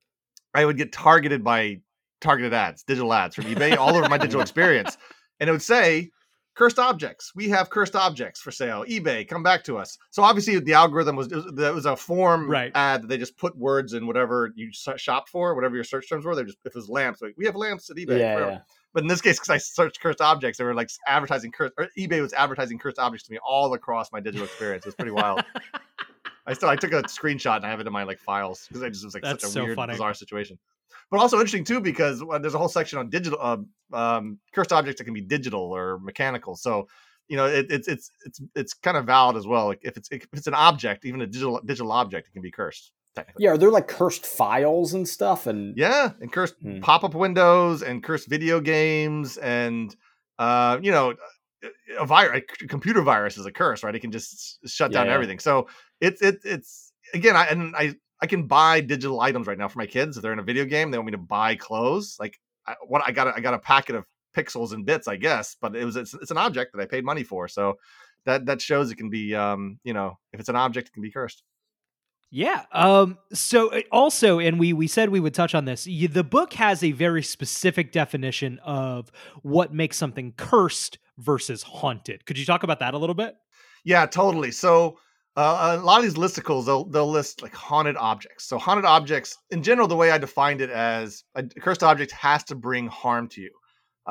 I would get targeted ads, digital ads from eBay all over my digital experience. And it would say, cursed objects. We have cursed objects for sale. eBay, come back to us. So obviously the algorithm was a form ad that they just put words in whatever you shop for, whatever your search terms were. They just, if it was lamps, like we have lamps at eBay. Yeah. But in this case, because I searched cursed objects, they were like advertising eBay was advertising cursed objects to me all across my digital experience. It was pretty wild. I took a screenshot and I have it in my like files because it was like such a weird, bizarre situation. But also interesting too, because there's a whole section on digital cursed objects that can be digital or mechanical. So, it's kind of valid as well. Like if it's an object, even a digital object, it can be cursed. Yeah, are there like cursed files and stuff? And cursed pop-up windows and cursed video games and a computer virus is a curse, right? It can just shut down everything. So it's again, I can buy digital items right now for my kids. If they're in a video game, they want me to buy clothes. Like I got a packet of pixels and bits, I guess, but it's an object that I paid money for. So that shows it can be, if it's an object, it can be cursed. Yeah. So also, and we said we would touch on this. The book has a very specific definition of what makes something cursed versus haunted. Could you talk about that a little bit? Yeah, totally. So a lot of these listicles, they'll list like haunted objects. So haunted objects, in general, the way I defined it as a cursed object has to bring harm to you.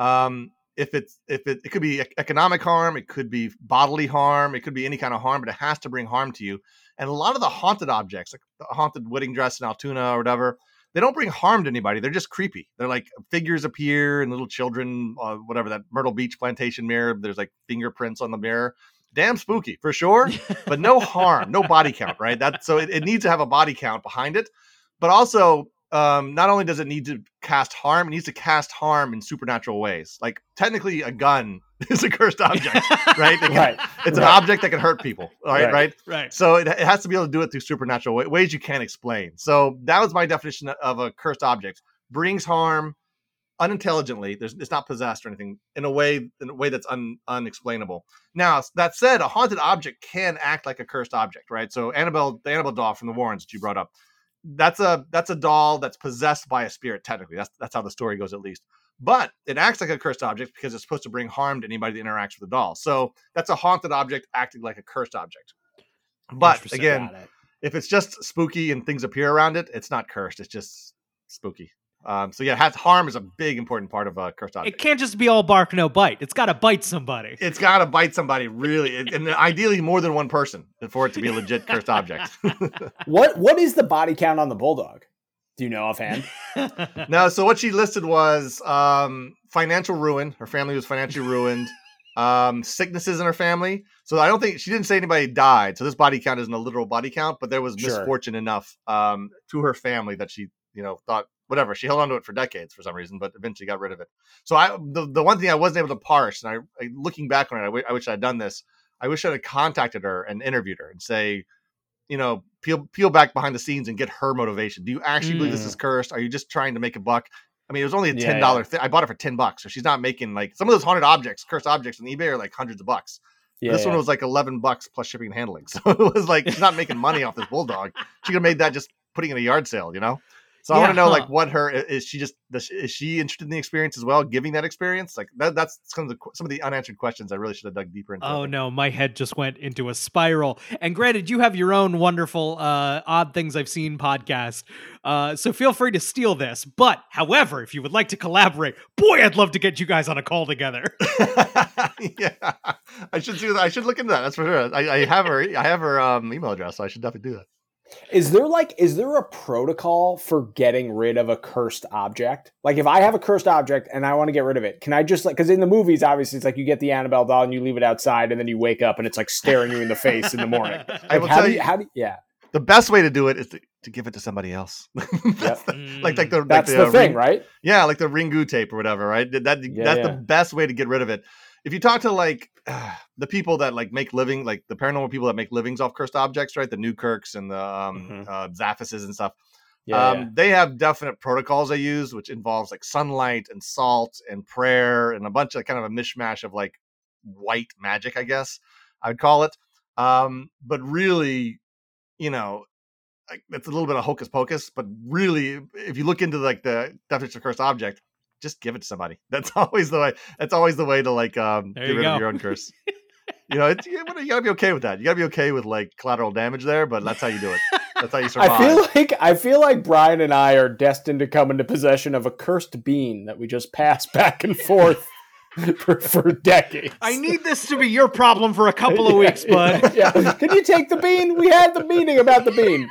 It could be economic harm, it could be bodily harm, it could be any kind of harm, but it has to bring harm to you. And a lot of the haunted objects, like the haunted wedding dress in Altoona or whatever, they don't bring harm to anybody. They're just creepy. They're like figures appear and little children, whatever, that Myrtle Beach plantation mirror. There's like fingerprints on the mirror. Damn spooky for sure, but no harm, no body count, right? So it needs to have a body count behind it, but also not only does it need to cast harm, it needs to cast harm in supernatural ways. Like technically a gun is a cursed object, right? It's an object that can hurt people, right? So it has to be able to do it through supernatural ways you can't explain. So that was my definition of a cursed object. Brings harm unintelligently. It's not possessed or anything in a way that's unexplainable. Now, that said, a haunted object can act like a cursed object, right? So the Annabelle doll from the Warrens that you brought up, that's a doll that's possessed by a spirit. Technically, that's how the story goes, at least. But it acts like a cursed object because it's supposed to bring harm to anybody that interacts with the doll. So that's a haunted object acting like a cursed object. But again, if it's just spooky and things appear around it, it's not cursed. It's just spooky. Harm is a big important part of a cursed object. It can't just be all bark, no bite. It's got to bite somebody. It's got to bite somebody, really, and ideally more than one person for it to be a legit cursed object. What is the body count on the bulldog? Do you know offhand? No. So what she listed was financial ruin. Her family was financially ruined. Sicknesses in her family. So I don't think she didn't say anybody died. So this body count isn't a literal body count, but there was misfortune enough to her family that she thought. Whatever, she held on to it for decades for some reason, but eventually got rid of it. So the one thing I wasn't able to parse, and I looking back on it, I wish I'd done this. I wish I had contacted her and interviewed her and say, peel back behind the scenes and get her motivation. Do you actually believe this is cursed? Are you just trying to make a buck? I mean, it was only a Yeah, $10 thing. I bought it for $10, so she's not making like some of those haunted objects, cursed objects on eBay are like hundreds of bucks. Yeah, This one was like $11 plus shipping and handling. So it was like she's not making money off this bulldog. She could have made that just putting it in a yard sale, you know? So I want to know like what is she interested in the experience as well, giving that experience? Like that's some of the unanswered questions I really should have dug deeper into. Oh no, my head just went into a spiral. And granted, you have your own wonderful Odd Things I've Seen podcast. So feel free to steal this. But however, if you would like to collaborate, boy, I'd love to get you guys on a call together. Yeah. I should do that. I should look into that. That's for sure. I have her email address, so I should definitely do that. Is there a protocol for getting rid of a cursed object? Like if I have a cursed object and I want to get rid of it, can I just like, because in the movies, obviously it's like you get the Annabelle doll and you leave it outside and then you wake up and it's like staring you in the face in the morning. Like, I will tell you, the best way to do it is to give it to somebody else. That's the thing, right? Yeah, like the Ringu tape or whatever, right? That's the best way to get rid of it. If you talk to like the people that like make living, like the paranormal people that make livings off cursed objects, right? The Newkirks and the Zaphuses and stuff. They have definite protocols they use, which involves like sunlight and salt and prayer and a bunch of kind of a mishmash of like white magic, I guess I would call it. But really, you know, like it's a little bit of hocus pocus, but really, if you look into like the definition of cursed object, just give it to somebody. That's always the way. That's always the way to like get rid of your own curse. You know, you gotta be okay with that. You gotta be okay with like collateral damage there, but that's how you do it. That's how you survive. I feel like Brian and I are destined to come into possession of a cursed bean that we just pass back and forth for decades. I need this to be your problem for a couple of weeks, bud. Yeah. Can you take the bean? We had the meeting about the bean.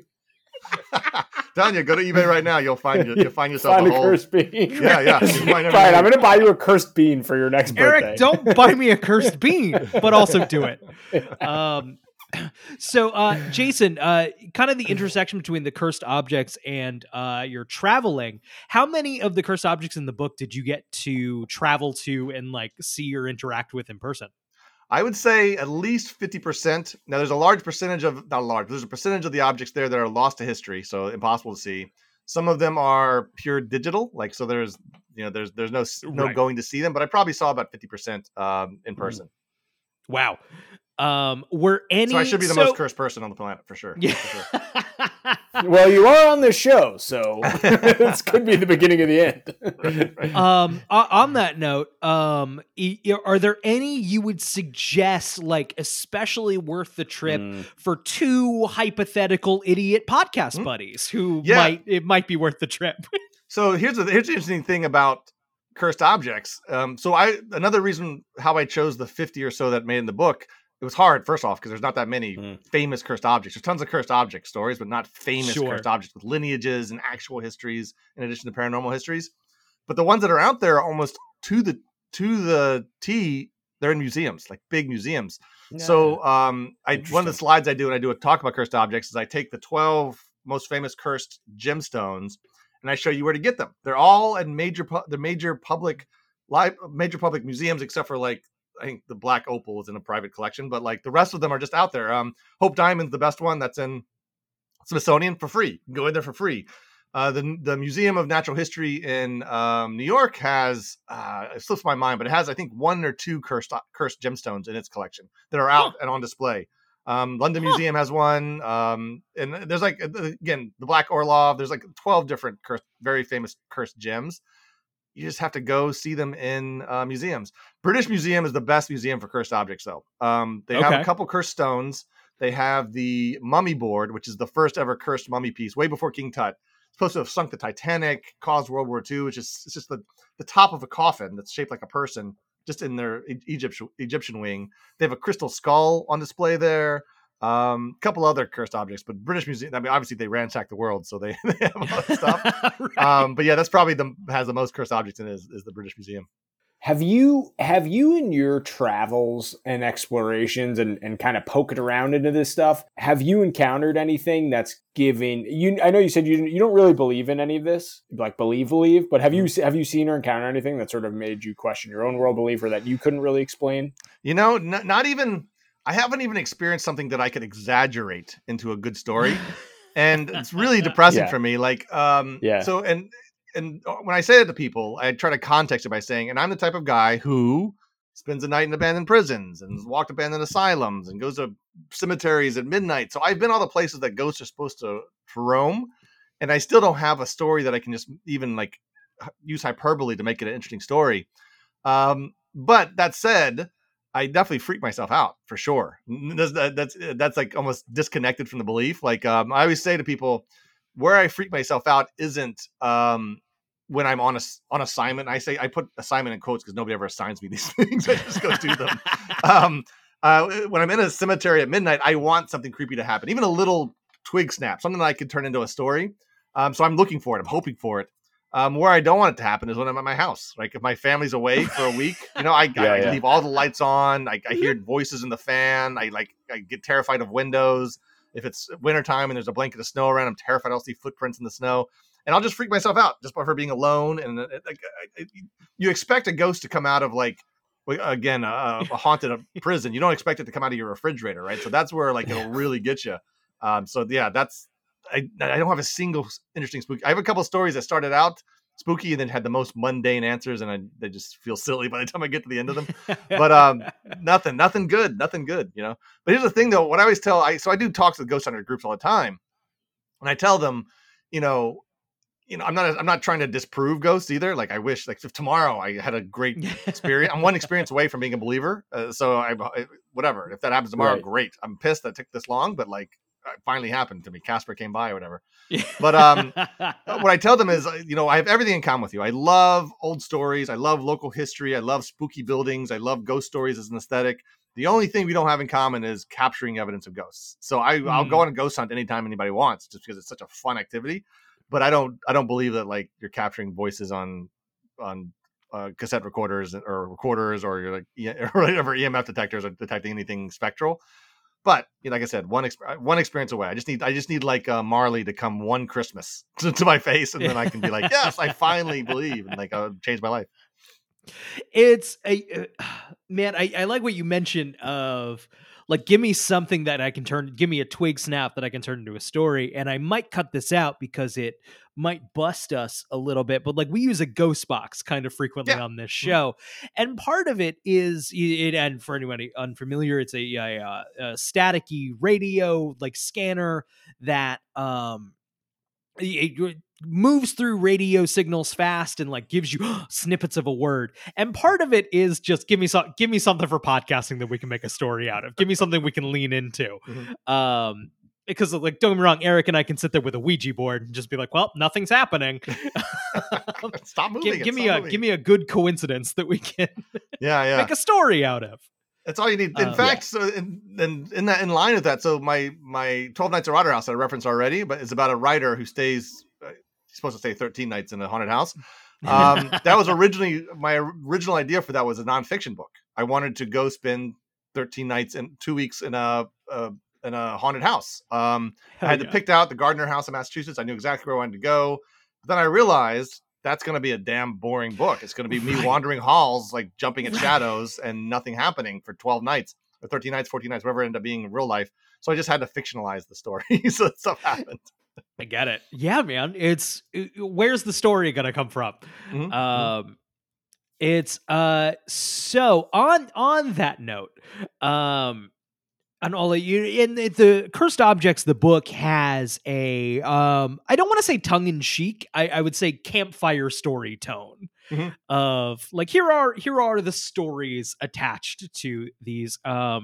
Tanya, go to eBay right now. You'll find yourself a cursed bean. Yeah. Fine, I'm going to buy you a cursed bean for your next birthday. Eric, don't buy me a cursed bean, but also do it. So, Jason, kind of the intersection between the cursed objects and your traveling. How many of the cursed objects in the book did you get to travel to and like see or interact with in person? I would say at least 50%. Now, there's a percentage of the objects there that are lost to history, so impossible to see. Some of them are pure digital, like so. There's no going to see them, but I probably saw about 50% in person. Wow. Were any? So I should be the most cursed person on the planet for sure. Yeah. For sure. Well, you are on this show, so this could be the beginning of the end. On that note, are there any you would suggest, like especially worth the trip for two hypothetical idiot podcast buddies who might be worth the trip? So here's the interesting thing about cursed objects. Another reason how I chose the 50 or so that made in the book. It was hard, first off, because there's not that many famous cursed objects. There's tons of cursed object stories, but not famous cursed objects with lineages and actual histories in addition to paranormal histories. But the ones that are out there are almost to the T, they're in museums, like big museums. Yeah. So one of the slides I do when I do a talk about cursed objects is I take the 12 most famous cursed gemstones and I show you where to get them. They're all in major public museums, except for like I think the Black Opal is in a private collection, but like the rest of them are just out there. Hope Diamond's the best one that's in Smithsonian for free. You can go in there for free. The Museum of Natural History in New York has it slips my mind, but it has I think one or two cursed gemstones in its collection that are out and on display. London Museum has one, and there's like again the Black Orlov. There's like 12 different very famous cursed gems. You just have to go see them in museums. British Museum is the best museum for cursed objects, though. They have a couple cursed stones. They have the mummy board, which is the first ever cursed mummy piece, way before King Tut. It's supposed to have sunk the Titanic, caused World War II, which is it's just the top of a coffin that's shaped like a person, just in their Egyptian wing. They have a crystal skull on display there. A couple other cursed objects, but British Museum, I mean, obviously they ransack the world, so they have a lot of stuff. Right. But yeah, that's probably has the most cursed objects in it is the British Museum. Have you in your travels and explorations and kind of poking around into this stuff, have you encountered anything that's giving you, I know you said you don't really believe in any of this, like believe, but have you seen or encountered anything that sort of made you question your own world belief or that you couldn't really explain? You know, not even, I haven't even experienced something that I could exaggerate into a good story. And it's really depressing for me. Like, so, and and when I say it to people, I try to context it by saying, and I'm the type of guy who spends a night in abandoned prisons and walked abandoned asylums and goes to cemeteries at midnight. So I've been all the places that ghosts are supposed to roam, and I still don't have a story that I can just even like use hyperbole to make it an interesting story. But that said, I definitely freak myself out for sure. That's like almost disconnected from the belief. Like I always say to people, where I freak myself out isn't when I'm on assignment. I put assignment in quotes because nobody ever assigns me these things. I just go do them. When I'm in a cemetery at midnight, I want something creepy to happen, even a little twig snap, something that I could turn into a story. So I'm looking for it. I'm hoping for it. Where I don't want it to happen is when I'm at my house. Like if my family's away for a week, I leave all the lights on. I hear voices in the fan. I get terrified of windows. If it's wintertime and there's a blanket of snow around, I'm terrified I'll see footprints in the snow. And I'll just freak myself out just by her being alone. And you expect a ghost to come out of again, a haunted prison. You don't expect it to come out of your refrigerator, right? So that's where it'll really get you. So yeah, I don't have a single interesting spooky. I have a couple of stories that started out spooky and then had the most mundane answers, and they just feel silly by the time I get to the end of them. But nothing good. But here's the thing, though. What I always tell, I do talks with ghost hunter groups all the time, and I tell them, I'm not trying to disprove ghosts either. Like I wish, if tomorrow I had a great experience, I'm one experience away from being a believer. So whatever. If that happens tomorrow, great. I'm pissed that it took this long, but it finally happened to me. Casper came by or whatever. But what I tell them is, I have everything in common with you. I love old stories. I love local history. I love spooky buildings. I love ghost stories as an aesthetic. The only thing we don't have in common is capturing evidence of ghosts. So I'll go on a ghost hunt anytime anybody wants, just because it's such a fun activity. But I don't believe that you're capturing voices on cassette recorders or or you're whatever EMF detectors are detecting anything spectral. But like I said, one experience away. I just need Marley to come one Christmas to my face, and then I can be like, yes, I finally believe, and I'll change my life. It's man, I like what you mentioned of give me something that I can give me a twig snap that I can turn into a story. And I might cut this out because it might bust us a little bit, but we use a ghost box kind of frequently on this show. And part of it is and for anybody unfamiliar, it's a staticky radio scanner that it moves through radio signals fast and gives you snippets of a word. And part of it is just give me something for podcasting that we can make a story out of. Give me something we can lean into. Mm-hmm. Because don't get me wrong, Eric and I can sit there with a Ouija board and just be like, well, nothing's happening. Stop moving. Give me a good coincidence that we can make a story out of. That's all you need. In fact, so in line with that, so my 12 Nights at Otter House that I referenced already, but it's about a writer who stays. He's supposed to stay 13 nights in a haunted house. That was originally my original idea for that was a nonfiction book. I wanted to go spend 13 nights and 2 weeks in a haunted house. I had picked out the Gardner House in Massachusetts. I knew exactly where I wanted to go. But then I realized that's going to be a damn boring book. It's going to be me wandering halls, jumping at shadows and nothing happening for 12 nights or 13 nights, 14 nights, whatever it ended up being in real life. So I just had to fictionalize the story. So that stuff happened. I get it. Yeah, man. Where's the story going to come from? Mm-hmm. It's so on that note, and all of you in the Cursed Objects, the book has a I don't want to say tongue-in-cheek, I would say campfire story tone. Mm-hmm. Of here are the stories attached to these.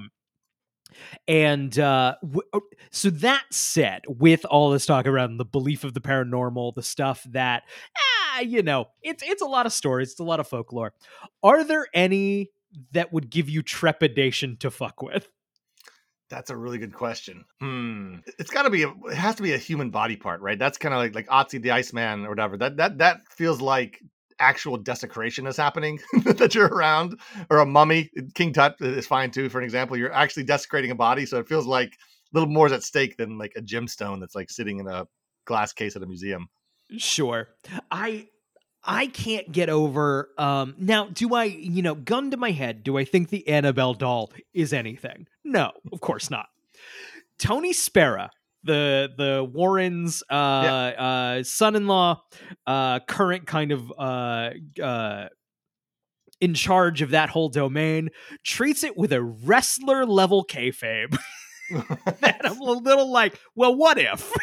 So that said, with all this talk around the belief of the paranormal, the stuff that it's a lot of stories, it's a lot of folklore. Are there any that would give you trepidation to fuck with? That's a really good question. It's got to be. It has to be a human body part, right? That's kind of like Otzi the Iceman or whatever. That feels like actual desecration is happening that you're around, or a mummy. King Tut is fine too. For an example, you're actually desecrating a body, so it feels like a little more is at stake than a gemstone that's sitting in a glass case at a museum. Sure, I can't get over. Now, do I, gun to my head, do I think the Annabelle doll is anything? No, of course not. Tony Spera the Warrens' son-in-law, current kind of in charge of that whole domain, treats it with a wrestler level kayfabe. That I'm a little like, well, what if?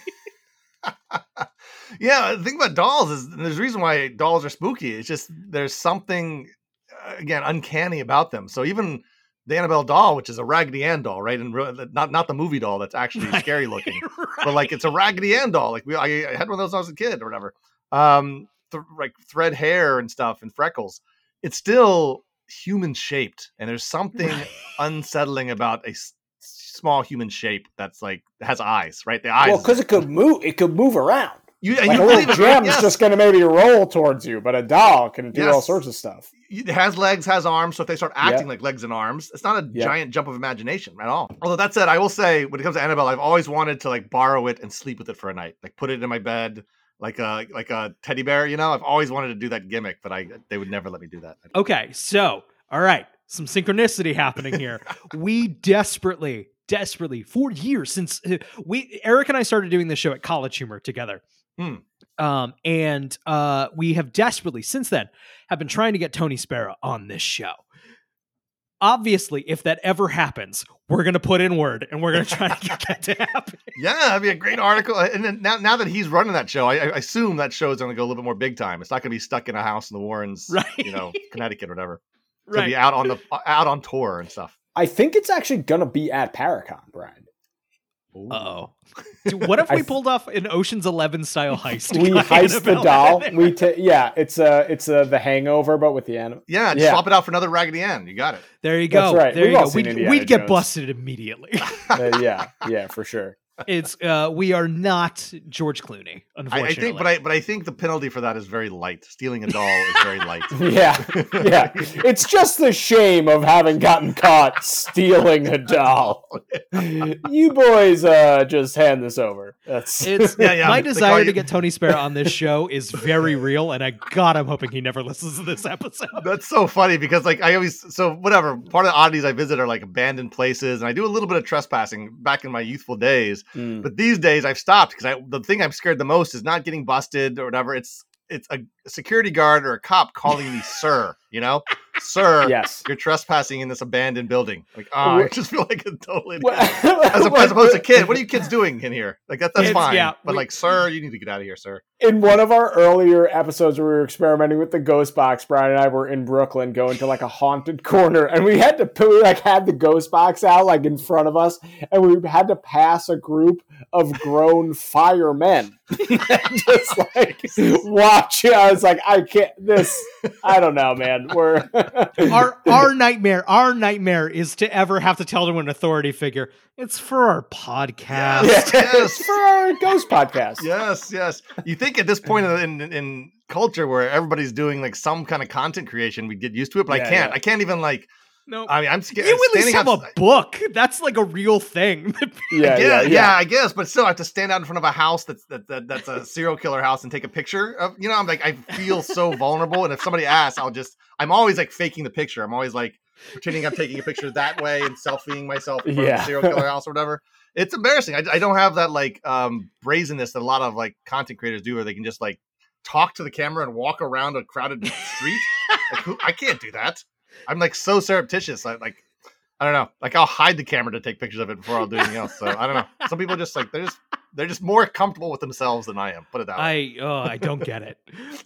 Yeah, the thing about dolls is there's a reason why dolls are spooky. It's just there's something again uncanny about them. So even the Annabelle doll, which is a Raggedy Ann doll, right? And not the movie doll that's actually scary looking, but like it's a Raggedy Ann doll. Like I had one of those when I was a kid or whatever. Like thread hair and stuff and freckles. It's still human shaped, and there's something unsettling about a small human shape that's like has eyes, right? The eyes. Well, because it could move. It could move around. You a little gem is just going to maybe roll towards you, but a doll can do all sorts of stuff. It has legs, has arms, so if they start acting like legs and arms, it's not a giant jump of imagination at all. Although that said, I will say, when it comes to Annabelle, I've always wanted to like borrow it and sleep with it for a night, like put it in my bed, like a teddy bear. You know, I've always wanted to do that gimmick, but they would never let me do that. Okay, so all right, some synchronicity happening here. We desperately for years since Eric and I started doing this show at College Humor together. And we have desperately since then have been trying to get Tony Spera on this show. Obviously, if that ever happens, we're going to put in word and we're going to try to get that to happen. Yeah, that'd be a great article. And then now that he's running that show, I assume that show is going to go a little bit more big time. It's not going to be stuck in a house in the Warrens, right? Connecticut or whatever. It's going to be out on tour and stuff. I think it's actually going to be at Paracon, Brian. Uh-oh. Dude, what if we pulled off an Ocean's 11 style heist? We heist the doll. It's the Hangover, but with the animal. Yeah, swap it out for another Raggedy Ann. You got it. There you go. That's right. There you go. We'd get busted immediately. Yeah, for sure. It's we are not George Clooney, unfortunately. But I think the penalty for that is very light. Stealing a doll is very light. Yeah. It's just the shame of having gotten caught stealing a doll. You boys just hand this over. My desire to get Tony Spera on this show is very real, and I'm hoping he never listens to this episode. That's so funny because like part of the oddities I visit are like abandoned places, and I do a little bit of trespassing back in my youthful days. But these days I've stopped because the thing I'm scared the most is not getting busted or whatever. It's a security guard or a cop calling me sir, sir, yes, you're trespassing in this abandoned building. Like, I just feel like a totally as opposed to kid. What are you kids doing in here? Like that's fine. Yeah, but like, sir, you need to get out of here, sir. In one of our earlier episodes where we were experimenting with the ghost box, Brian and I were in Brooklyn going to like a haunted corner, and we had had the ghost box out like in front of us, and we had to pass a group of grown firemen. Just like watch. I was like, I don't know, man. We're our nightmare is to ever have to tell to an authority figure, it's for our podcast. Yes. For our ghost podcast. Yes. You think at this point in culture where everybody's doing like some kind of content creation, we get used to it, but I can't. I can't even like. No, I mean, I'm scared. You at least have a book. That's like a real thing. I guess, but still, I have to stand out in front of a house that's a serial killer house and take a picture of. I'm like, I feel so vulnerable, and if somebody asks, I'm always like faking the picture. I'm always like pretending I'm taking a picture that way and selfieing myself in front of a serial killer house or whatever. It's embarrassing. I don't have that like brazenness that a lot of like content creators do, where they can just like talk to the camera and walk around a crowded street. I can't do that. I'm like so surreptitious. I don't know. Like I'll hide the camera to take pictures of it before I'll do anything else. So I don't know. Some people just like they're just more comfortable with themselves than I am. Put it that way. I don't get it.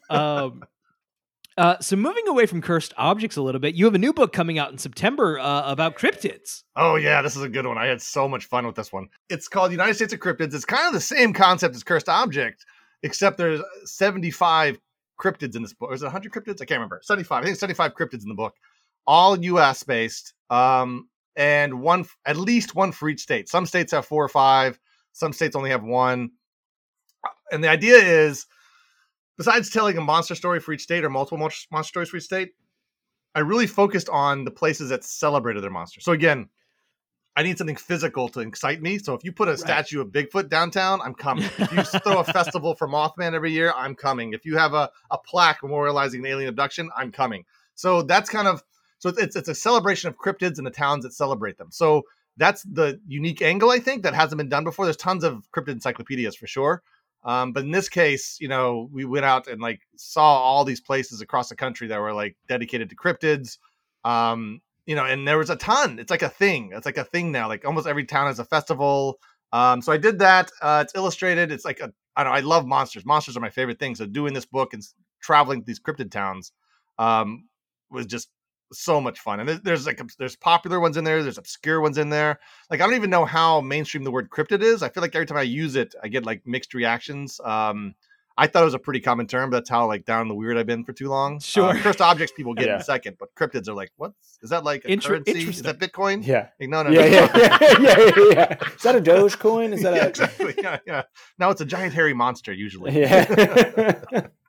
So moving away from cursed objects a little bit, you have a new book coming out in September about cryptids. Oh yeah, this is a good one. I had so much fun with this one. It's called United States of Cryptids. It's kind of the same concept as Cursed Object, except there's 75 cryptids in this book. Or is it 100 cryptids? I can't remember. 75. I think 75 cryptids in the book. All U.S. based, and at least one for each state. Some states have 4 or 5. Some states only have 1. And the idea is, besides telling a monster story for each state or multiple monster stories for each state, I really focused on the places that celebrated their monster. So again, I need something physical to excite me. So if you put a statue of Bigfoot downtown, I'm coming. If you throw a festival for Mothman every year, I'm coming. If you have a plaque memorializing an alien abduction, I'm coming. So that's kind of... So it's a celebration of cryptids and the towns that celebrate them. So that's the unique angle, I think, that hasn't been done before. There's tons of cryptid encyclopedias for sure. But in this case, we went out and like saw all these places across the country that were like dedicated to cryptids. And there was a ton. It's like a thing. It's like a thing now. Like almost every town has a festival. So I did that. It's illustrated. It's like I love monsters. Monsters are my favorite thing. So doing this book and traveling to these cryptid towns was just so much fun. And there's popular ones in there. There's obscure ones in there. Like I don't even know how mainstream the word cryptid is. I feel like every time I use it, I get like mixed reactions. I thought it was a pretty common term, but that's how like down the weird I've been for too long. Sure. Cursed objects people get in a second, but cryptids are like, what? Is that like a currency? Is that Bitcoin? Yeah. Like, no. Yeah. Is that a Dogecoin? Is that exactly. Yeah. Now it's a giant hairy monster usually. Yeah.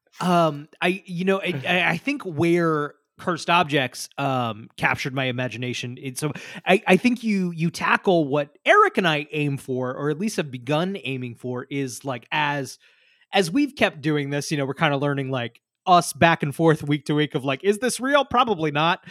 I think where Cursed Objects captured my imagination. So I think you tackle what Eric and I aim for, or at least have begun aiming for, is like as we've kept doing this, we're kind of learning like us back and forth week to week of like, is this real? Probably not.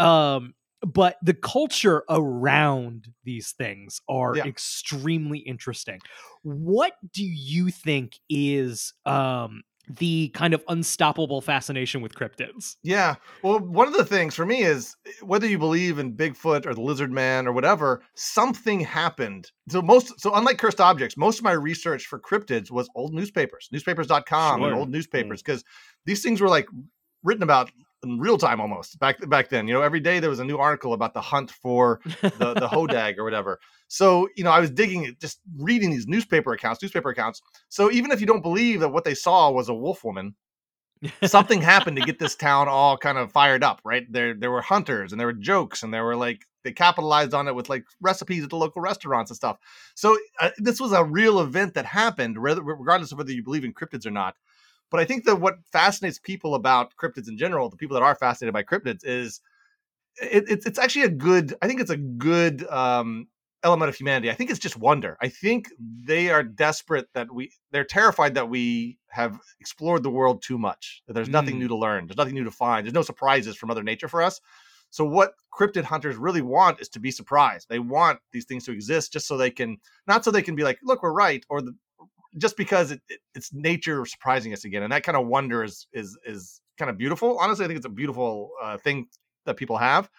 But the culture around these things are extremely interesting. What do you think is the kind of unstoppable fascination with cryptids? Yeah. Well, one of the things for me is whether you believe in Bigfoot or the Lizard Man or whatever, something happened. So unlike Cursed Objects, most of my research for cryptids was old newspapers, newspapers.com and old newspapers, because these things were like written about in real time almost back then. Every day there was a new article about the hunt for the hodag or whatever. So, I was digging, just reading these newspaper accounts. So even if you don't believe that what they saw was a wolf woman, something happened to get this town all kind of fired up, right? There were hunters and there were jokes and there were like, they capitalized on it with like recipes at the local restaurants and stuff. So this was a real event that happened, regardless of whether you believe in cryptids or not. But I think that what fascinates people about cryptids in general, the people that are fascinated by cryptids, is it's actually a good element of humanity. I think it's just wonder. I think they are desperate they're terrified that we have explored the world too much, that there's nothing new to learn. There's nothing new to find. There's no surprises from Mother Nature for us. So what cryptid hunters really want is to be surprised. They want these things to exist just so they can, not so they can be like, look, we're right, or just because it's nature surprising us again. And that kind of wonder is kind of beautiful. Honestly, I think it's a beautiful thing that people have.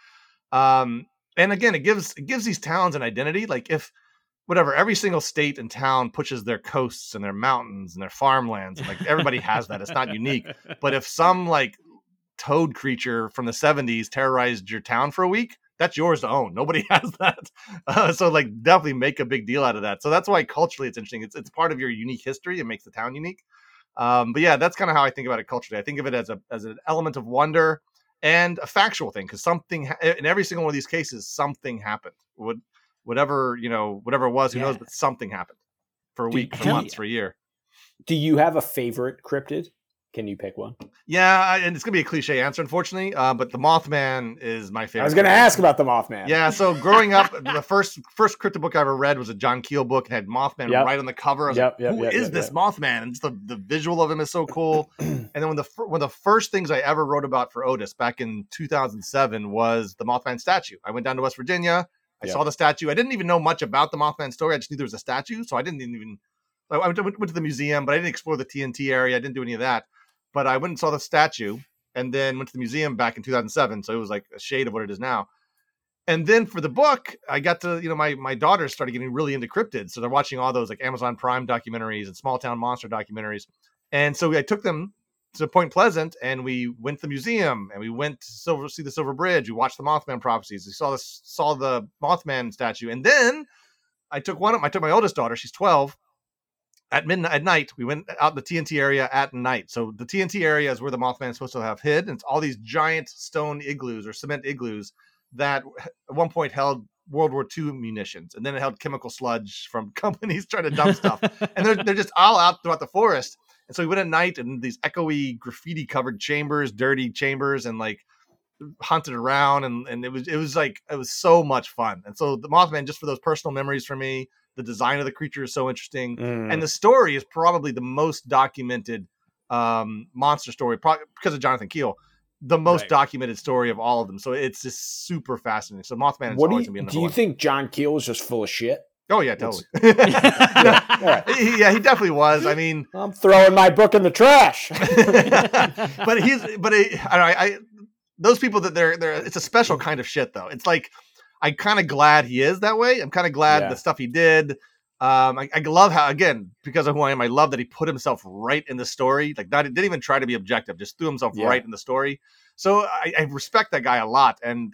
And again, it gives these towns an identity. Like if every single state and town pushes their coasts and their mountains and their farmlands, like everybody has that. It's not unique. But if some like toad creature from the 70s terrorized your town for a week, that's yours to own. Nobody has that. So like definitely make a big deal out of that. So that's why culturally it's interesting. It's part of your unique history. It makes the town unique. But yeah, that's kind of how I think about it culturally. I think of it as an element of wonder and a factual thing, because something in every single one of these cases, something happened. Whatever it was, who knows, but something happened for a week, for months, for a year. Do you have a favorite cryptid? Can you pick one? Yeah, and it's going to be a cliche answer, unfortunately, but the Mothman is my favorite. I was going to ask about the Mothman. Yeah, so growing up, the first cryptid book I ever read was a John Keel book. It had Mothman right on the cover. I was like, who is this Mothman? And just the visual of him is so cool. And then one of the first things I ever wrote about for Otis back in 2007 was the Mothman statue. I went down to West Virginia. I saw the statue. I didn't even know much about the Mothman story. I just knew there was a statue. So I didn't even... I went to the museum, but I didn't explore the TNT area. I didn't do any of that. But I went and saw the statue and then went to the museum back in 2007. So it was like a shade of what it is now. And then for the book, I got to, my daughters started getting really into cryptids. So they're watching all those like Amazon Prime documentaries and small town monster documentaries. And so I took them to Point Pleasant and we went to the museum and we went to see the Silver Bridge. We watched the Mothman prophecies. We saw the Mothman statue. And then I took my oldest daughter, she's 12. At night, we went out in the TNT area at night. So the TNT area is where the Mothman is supposed to have hid. And it's all these giant stone igloos or cement igloos that at one point held World War II munitions. And then it held chemical sludge from companies trying to dump stuff. And they're just all out throughout the forest. And so we went at night in these echoey graffiti covered chambers, dirty chambers, and like hunted around. And it was so much fun. And so the Mothman, just for those personal memories for me, the design of the creature is so interesting. And the story is probably the most documented monster story because of Jonathan Keel. the most Right. documented story of all of them. So it's just super fascinating. So Mothman is What always going to be number do you one. think John Keel is just full of shit? Oh yeah, totally. Yeah, all right. Yeah, he definitely was. I mean, I'm throwing my book in the trash. those people that they're it's a special kind of shit though. It's like I'm kind of glad he is that way. I'm kind of glad the stuff he did. I love how, again, because of who I am, I love that he put himself right in the story. Like, that, didn't even try to be objective, just threw himself right in the story. So I respect that guy a lot. And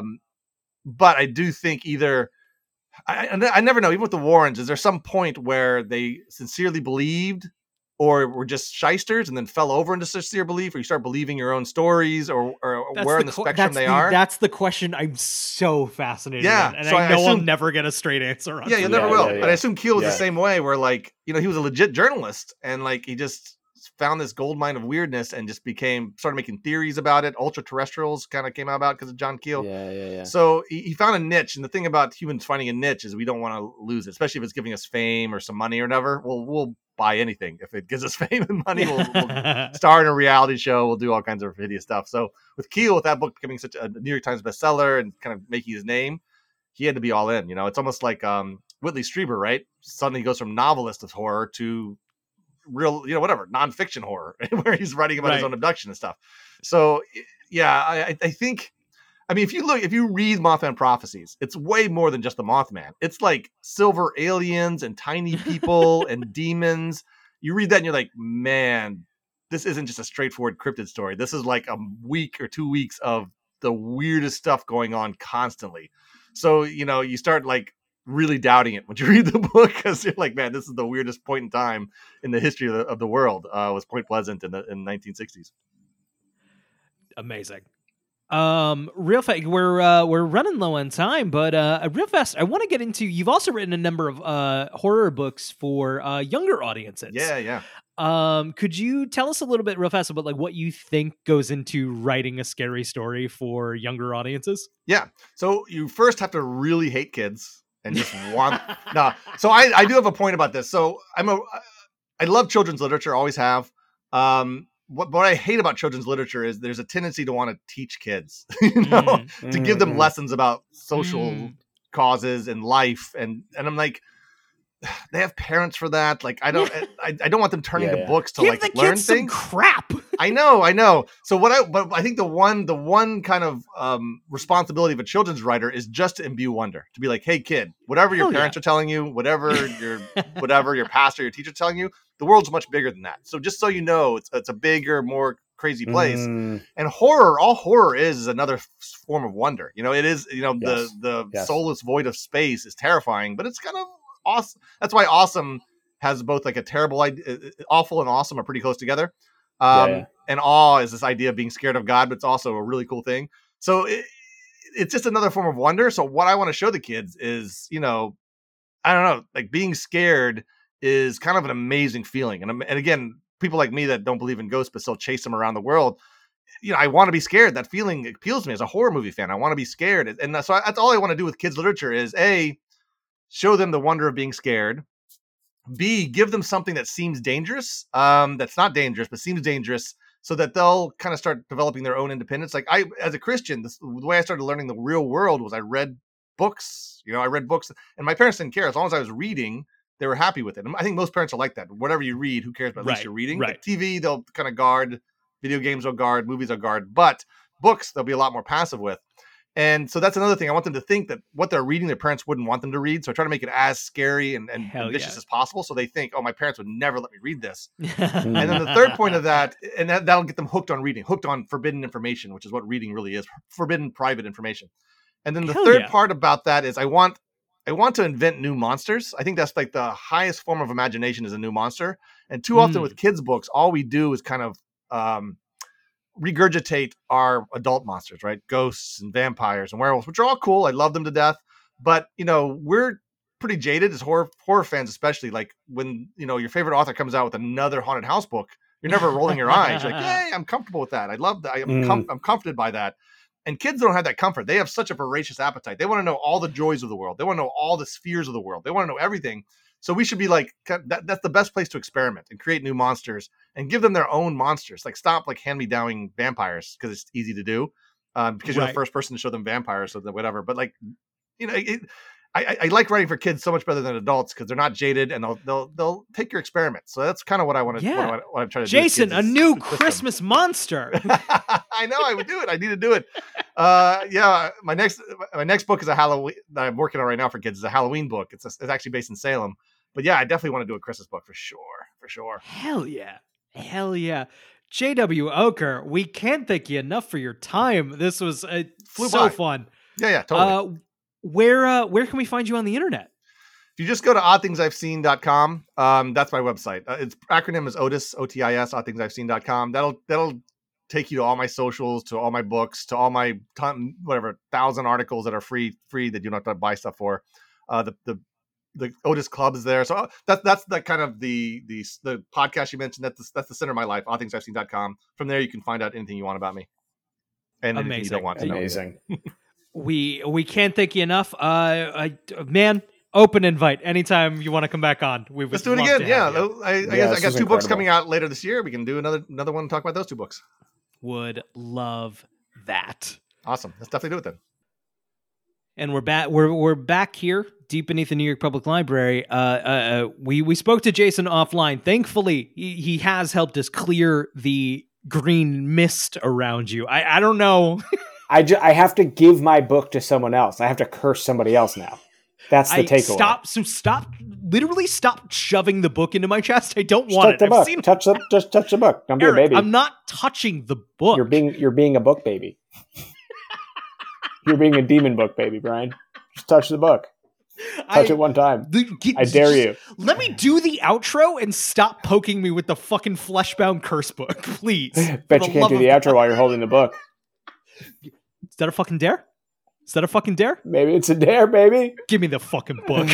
but I do think either I never know, even with the Warrens, is there some point where they sincerely believed or were just shysters and then fell over into sincere belief, or you start believing your own stories, or where in the spectrum they are? That's the question I'm so fascinated in. And so I know I'll never get a straight answer on. Yeah, you never will. Yeah. But I assume Keel was the same way, where, like, you know, he was a legit journalist and, like, he just found this gold mine of weirdness and just started making theories about it. Ultra terrestrials kind of came about because of John Keel. Yeah. So he found a niche, and the thing about humans finding a niche is we don't want to lose it, especially if it's giving us fame or some money or whatever. We'll buy anything if it gives us fame and money. We'll star in a reality show. We'll do all kinds of hideous stuff. So with Keel, with that book becoming such a New York Times bestseller and kind of making his name, he had to be all in. You know, it's almost like Whitley Strieber, right? Suddenly he goes from novelist of horror to real, you know, whatever, nonfiction horror, where he's writing about his own abduction and stuff. So yeah, I think, I mean, if you read Mothman Prophecies, it's way more than just the Mothman. It's like silver aliens and tiny people and demons. You read that and you're like, man, this isn't just a straightforward cryptid story. This is like a week or 2 weeks of the weirdest stuff going on constantly. So, you know, you start like really doubting it when you read the book, because you're like, man, this is the weirdest point in time in the history of the world. Was Point Pleasant in the 1960s. Amazing. Real fast, we're running low on time, but real fast, I want to get into. You've also written a number of horror books for younger audiences. Yeah. Could you tell us a little bit real fast about like what you think goes into writing a scary story for younger audiences? Yeah. So you first have to really hate kids and just want no. So I do have a point about this. So I love children's literature, always have. What I hate about children's literature is there's a tendency to want to teach kids, you know, to give them lessons about social causes and life, and I'm like, they have parents for that. Like, I don't want them turning to books to give like the learn kids things. Some crap. I know. So but I think the one kind of responsibility of a children's writer is just to imbue wonder, to be like, hey kid, whatever your parents are telling you, whatever your pastor, your teacher telling you, the world's much bigger than that. So just so you know, it's a bigger, more crazy place. And all horror is another form of wonder. You know, it is, you know, the soulless void of space is terrifying, but it's kind of awesome. That's why awesome has both like a terrible idea, awful and awesome are pretty close together. And awe is this idea of being scared of God, but it's also a really cool thing. So it's just another form of wonder. So what I want to show the kids is, you know, I don't know, like being scared is kind of an amazing feeling. And again, people like me that don't believe in ghosts, but still chase them around the world. You know, I want to be scared. That feeling appeals to me as a horror movie fan. I want to be scared. And so that's all I want to do with kids literature is A, show them the wonder of being scared. B, give them something that seems dangerous, that's not dangerous, but seems dangerous, so that they'll kind of start developing their own independence. Like as a Christian, the way I started learning the real world was I read books. You know, I read books, and my parents didn't care. As long as I was reading, they were happy with it. And I think most parents are like that. Whatever you read, who cares? But at least you're reading. Right. Like TV, they'll kind of guard. Video games will guard. Movies will guard. But books, they'll be a lot more passive with. And so that's another thing. I want them to think that what they're reading, their parents wouldn't want them to read. So I try to make it as scary and vicious as possible. So they think, oh, my parents would never let me read this. And then the third point of that, and that'll get them hooked on reading, hooked on forbidden information, which is what reading really is, forbidden private information. And then the third part about that is I want to invent new monsters. I think that's like the highest form of imagination is a new monster. And too often with kids' books, all we do is kind of regurgitate our adult monsters, right? Ghosts and vampires and werewolves, which are all cool. I love them to death. But, you know, we're pretty jaded as horror fans, especially like when, you know, your favorite author comes out with another haunted house book, you're never rolling your eyes. You're like, hey, I'm comfortable with that. I love that. I'm comforted by that. And kids don't have that comfort. They have such a voracious appetite. They want to know all the joys of the world. They want to know all the spheres of the world. They want to know everything. So we should be like, that's the best place to experiment and create new monsters and give them their own monsters. Like stop like hand-me-downing vampires because it's easy to do because you're the first person to show them vampires or whatever. But like, I like writing for kids so much better than adults because they're not jaded and they'll take your experiments. So that's kind of what I want to. Yeah. What I'm trying to do. Jason, a new Christmas monster. I know I would do it. I need to do it. Yeah, my next book is a Halloween that I'm working on right now for kids. Is a Halloween book. It's actually based in Salem. But yeah, I definitely want to do a Christmas book for sure. Hell yeah. J.W. Oker, we can't thank you enough for your time. This was so fun. Yeah, totally. Where can we find you on the internet? If you just go to oddthingsi'veseen.com, that's my website. Its acronym is Otis, OTIS, oddthingsi'veseen.com. That'll take you to all my socials, to all my books, to all my 1,000 articles that are free that you don't have to buy stuff for. The Otis Club is there. So that's the kind of the podcast you mentioned. That's the center of my life, oddthingsi'veseen.com. From there, you can find out anything you want about me. And anything you don't want to know. Amazing. We can't thank you enough. Man, open invite anytime you want to come back on. Let's do it again. Yeah, I guess I got 2 books coming out later this year. We can do another one and talk about those 2 books. Would love that. Awesome. Let's definitely do it then. And we're back. We're back here, deep beneath the New York Public Library. We spoke to Jason offline. Thankfully, he has helped us clear the green mist around you. I don't know. I have to give my book to someone else. I have to curse somebody else now. That's the takeaway. Literally stop shoving the book into my chest. I don't want it. Just touch the book. Don't be a baby. I'm not touching the book. You're being a book baby. You're being a demon book baby, Brian. Just touch the book. Touch it one time. I dare you. Let me do the outro and stop poking me with the fucking fleshbound curse book, please. Bet you can't do the outro while you're holding the book. Is that a fucking dare? Maybe it's a dare, baby. Give me the fucking book.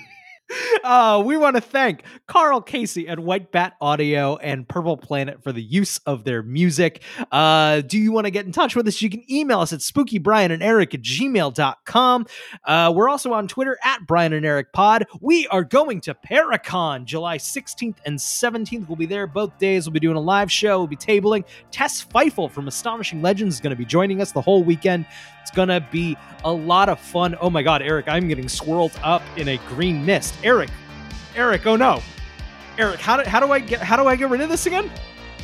We want to thank Carl Casey at White Bat Audio and Purple Planet for the use of their music. Do you want to get in touch with us? You can email us at spookybriananderic@gmail.com. We're also on Twitter at Brian and Eric Pod. We are going to Paracon July 16th and 17th. We'll be there both days. We'll be doing a live show. We'll be tabling. Tess Feifel from Astonishing Legends is going to be joining us the whole weekend. It's going to be a lot of fun. Oh my God, Eric, I'm getting swirled up in a green mist. Eric, oh no. Eric, how do I get rid of this again?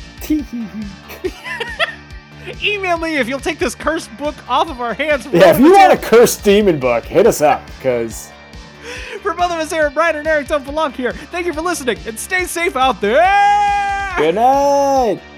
Email me if you'll take this cursed book off of our hands. Yeah, if you want a cursed demon book, hit us up, because... For both of us here, Brian and Eric don't belong here. Thank you for listening, and stay safe out there! Good night!